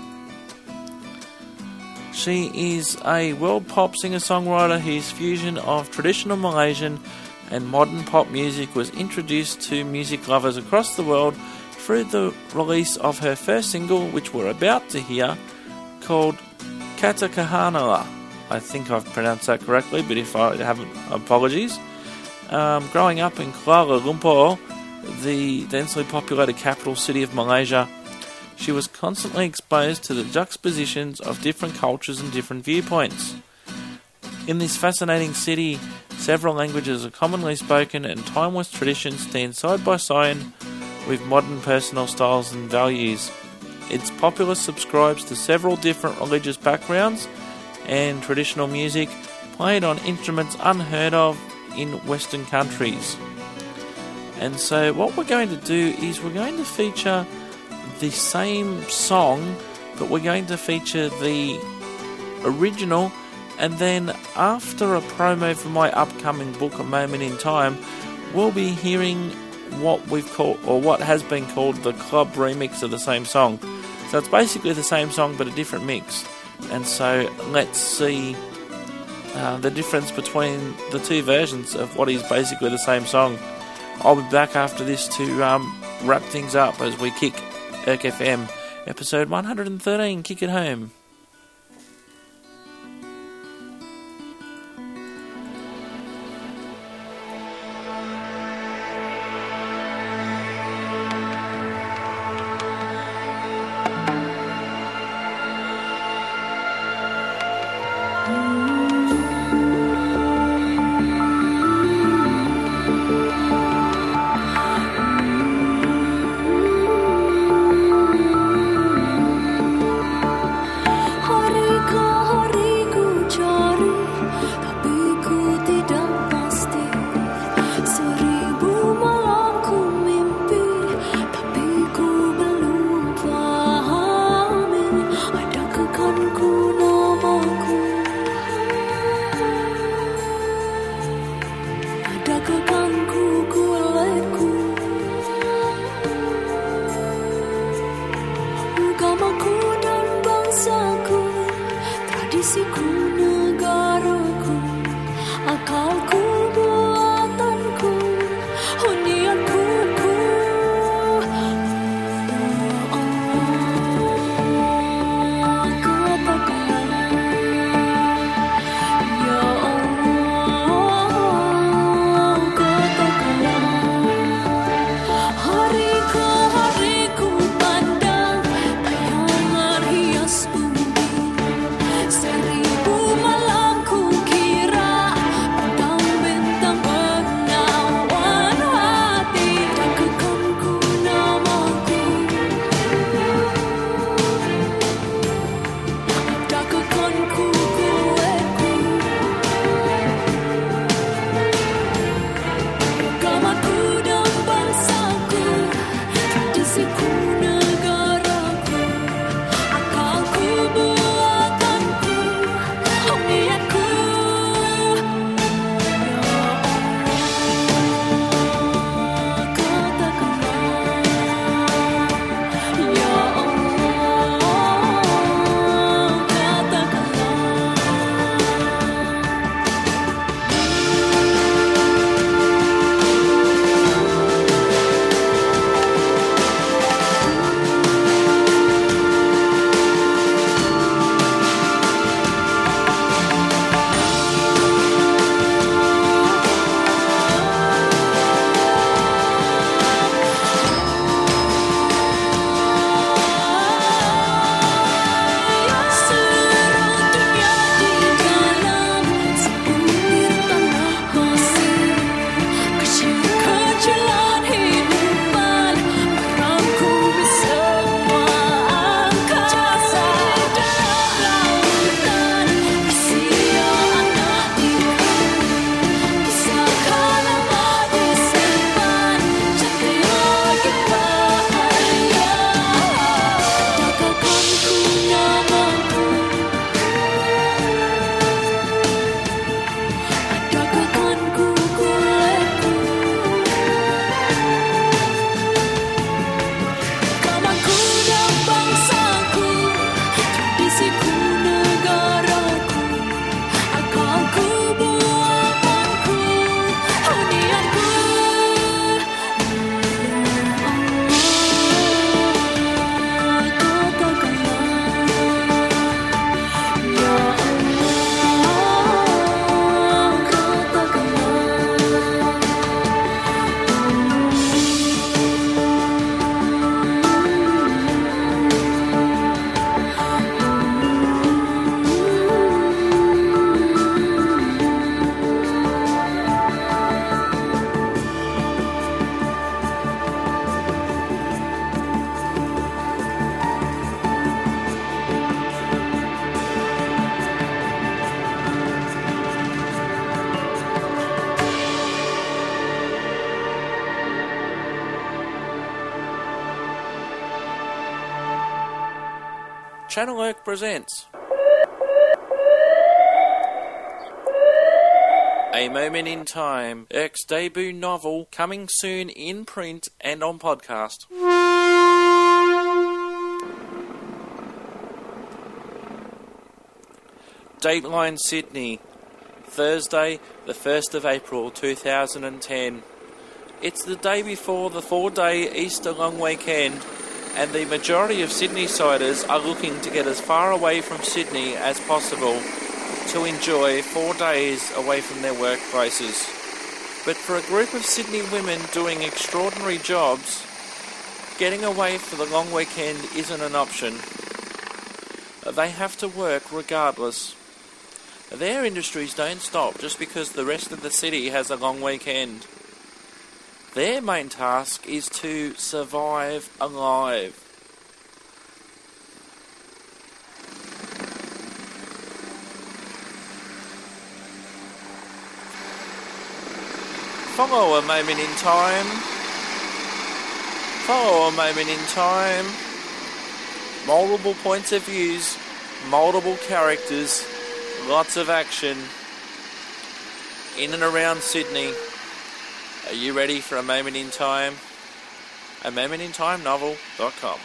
She is a world pop singer-songwriter whose fusion of traditional Malaysian and modern pop music was introduced to music lovers across the world through the release of her first single, which we're about to hear, called Kata Kahanala. I think I've pronounced that correctly, but if I haven't, apologies. Um, growing up in Kuala Lumpur, the densely populated capital city of Malaysia, she was constantly exposed to the juxtapositions of different cultures and different viewpoints. In this fascinating city, several languages are commonly spoken and timeless traditions stand side by side with modern personal styles and values. Its populace subscribes to several different religious backgrounds and traditional music played on instruments unheard of in Western countries. And so what we're going to do is we're going to feature the same song, but we're going to feature the original, and then after a promo for my upcoming book, A Moment in Time, we'll be hearing what we've called, or what has been called, the club remix of the same song. So it's basically the same song but a different mix. And so let's see uh, the difference between the two versions of what is basically the same song. I'll be back after this to um, wrap things up as we kick Erk F M episode one hundred thirteen, Kick It Home. Channel Oak presents A Moment in Time, Irk's debut novel, coming soon in print and on podcast. Dateline Sydney, Thursday, the first of April two thousand ten. It's the day before the four-day Easter long weekend, and the majority of Sydney-siders are looking to get as far away from Sydney as possible to enjoy four days away from their workplaces. But for a group of Sydney women doing extraordinary jobs, getting away for the long weekend isn't an option. They have to work regardless. Their industries don't stop just because the rest of the city has a long weekend. Their main task is to survive alive. Follow a moment in time. Follow a moment in time. Multiple points of views, multiple characters, lots of action in and around Sydney. Are you ready for A Moment in Time? A moment in time novel dot com.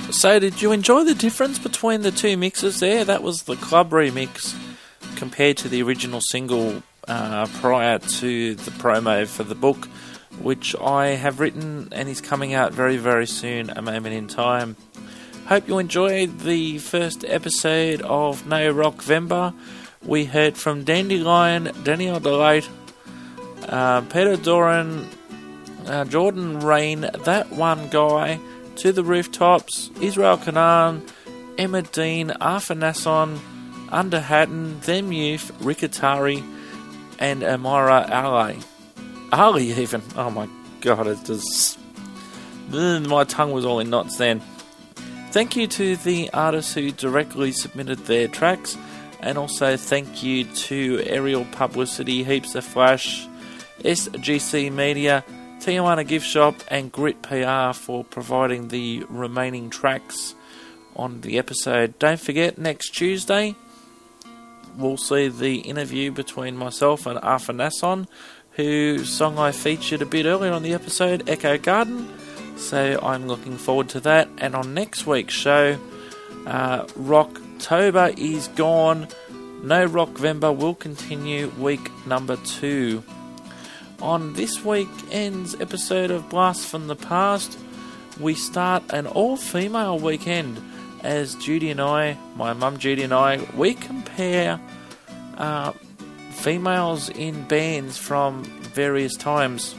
So, did you enjoy the difference between the two mixes there? That was the club remix compared to the original single uh, prior to the promo for the book, which I have written and is coming out very, very soon, A Moment in Time. Hope you enjoyed the first episode of No Rock Vember. We heard from Dandelion, Daniel Delate, uh, Peter Doran, uh, Jordan Rain, That One Guy, To the Rooftops, Israel Kanan, Emma Dean, Arthur Nasson, Under Hatton, Them Youth, Ricatari, and Amira Ali. Ali even. Oh my god, it just... my tongue was all in knots then. Thank you to the artists who directly submitted their tracks, and also thank you to Aerial Publicity, Heaps of Flash, S G C Media, Tijuana Gift Shop, and Grit P R for providing the remaining tracks on the episode. Don't forget, next Tuesday we'll see the interview between myself and Arthur Nasson, whose song I featured a bit earlier on the episode, Echo Garden. So I'm looking forward to that. And on next week's show, uh, Rocktober is gone. No Rock Vember will continue week number two. On this weekend's episode of Blast from the Past, we start an all-female weekend as Judy and I, my mum Judy and I, we compare uh, females in bands from various times.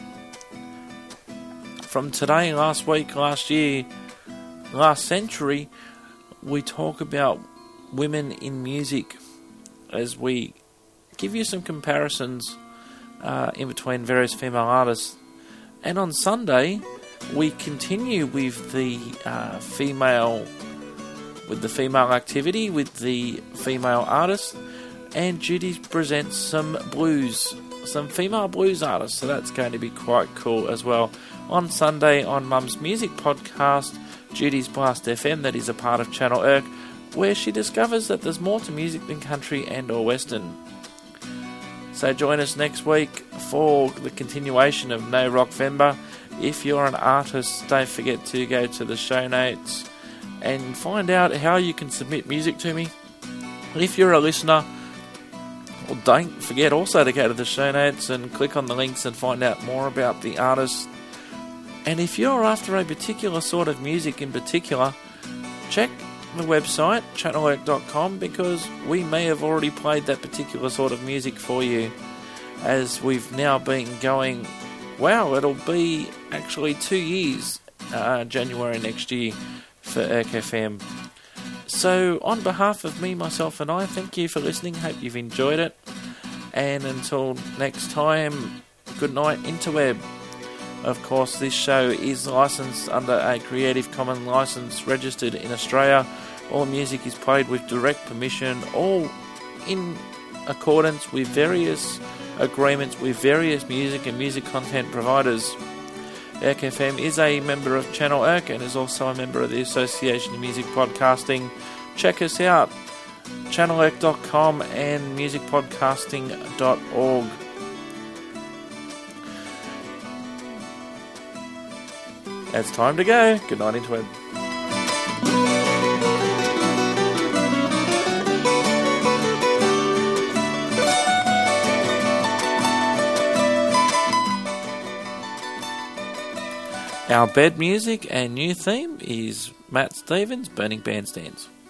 From today, last week, last year, last century, we talk about women in music as we give you some comparisons uh, in between various female artists. And on Sunday, we continue with the uh, female with the female activity, with the female artists, and Judy presents some blues, some female blues artists, so that's going to be quite cool as well. On Sunday on Mum's Music Podcast, Judy's Blast F M, that is a part of Channel Irk, where she discovers that there's more to music than country and or western. So join us next week for the continuation of No Rock Vember. If you're an artist, don't forget to go to the show notes and find out how you can submit music to me. If you're a listener, well, don't forget also to go to the show notes and click on the links and find out more about the artist. And if you're after a particular sort of music in particular, check the website, channel irk dot com, because we may have already played that particular sort of music for you, as we've now been going, wow, it'll be actually two years, uh, January next year, for Irk F M. So, on behalf of me, myself and I, thank you for listening, hope you've enjoyed it, and until next time, good night, interweb. Of course, this show is licensed under a Creative Commons license, registered in Australia. All music is played with direct permission, all in accordance with various agreements with various music and music content providers. Irk F M is a member of Channel Irk and is also a member of the Association of Music Podcasting. Check us out, channel irk dot com and music podcasting dot org. It's time to go. Good night, Interweb. Our bed music and new theme is Matt Stevens, Burning Bandstands.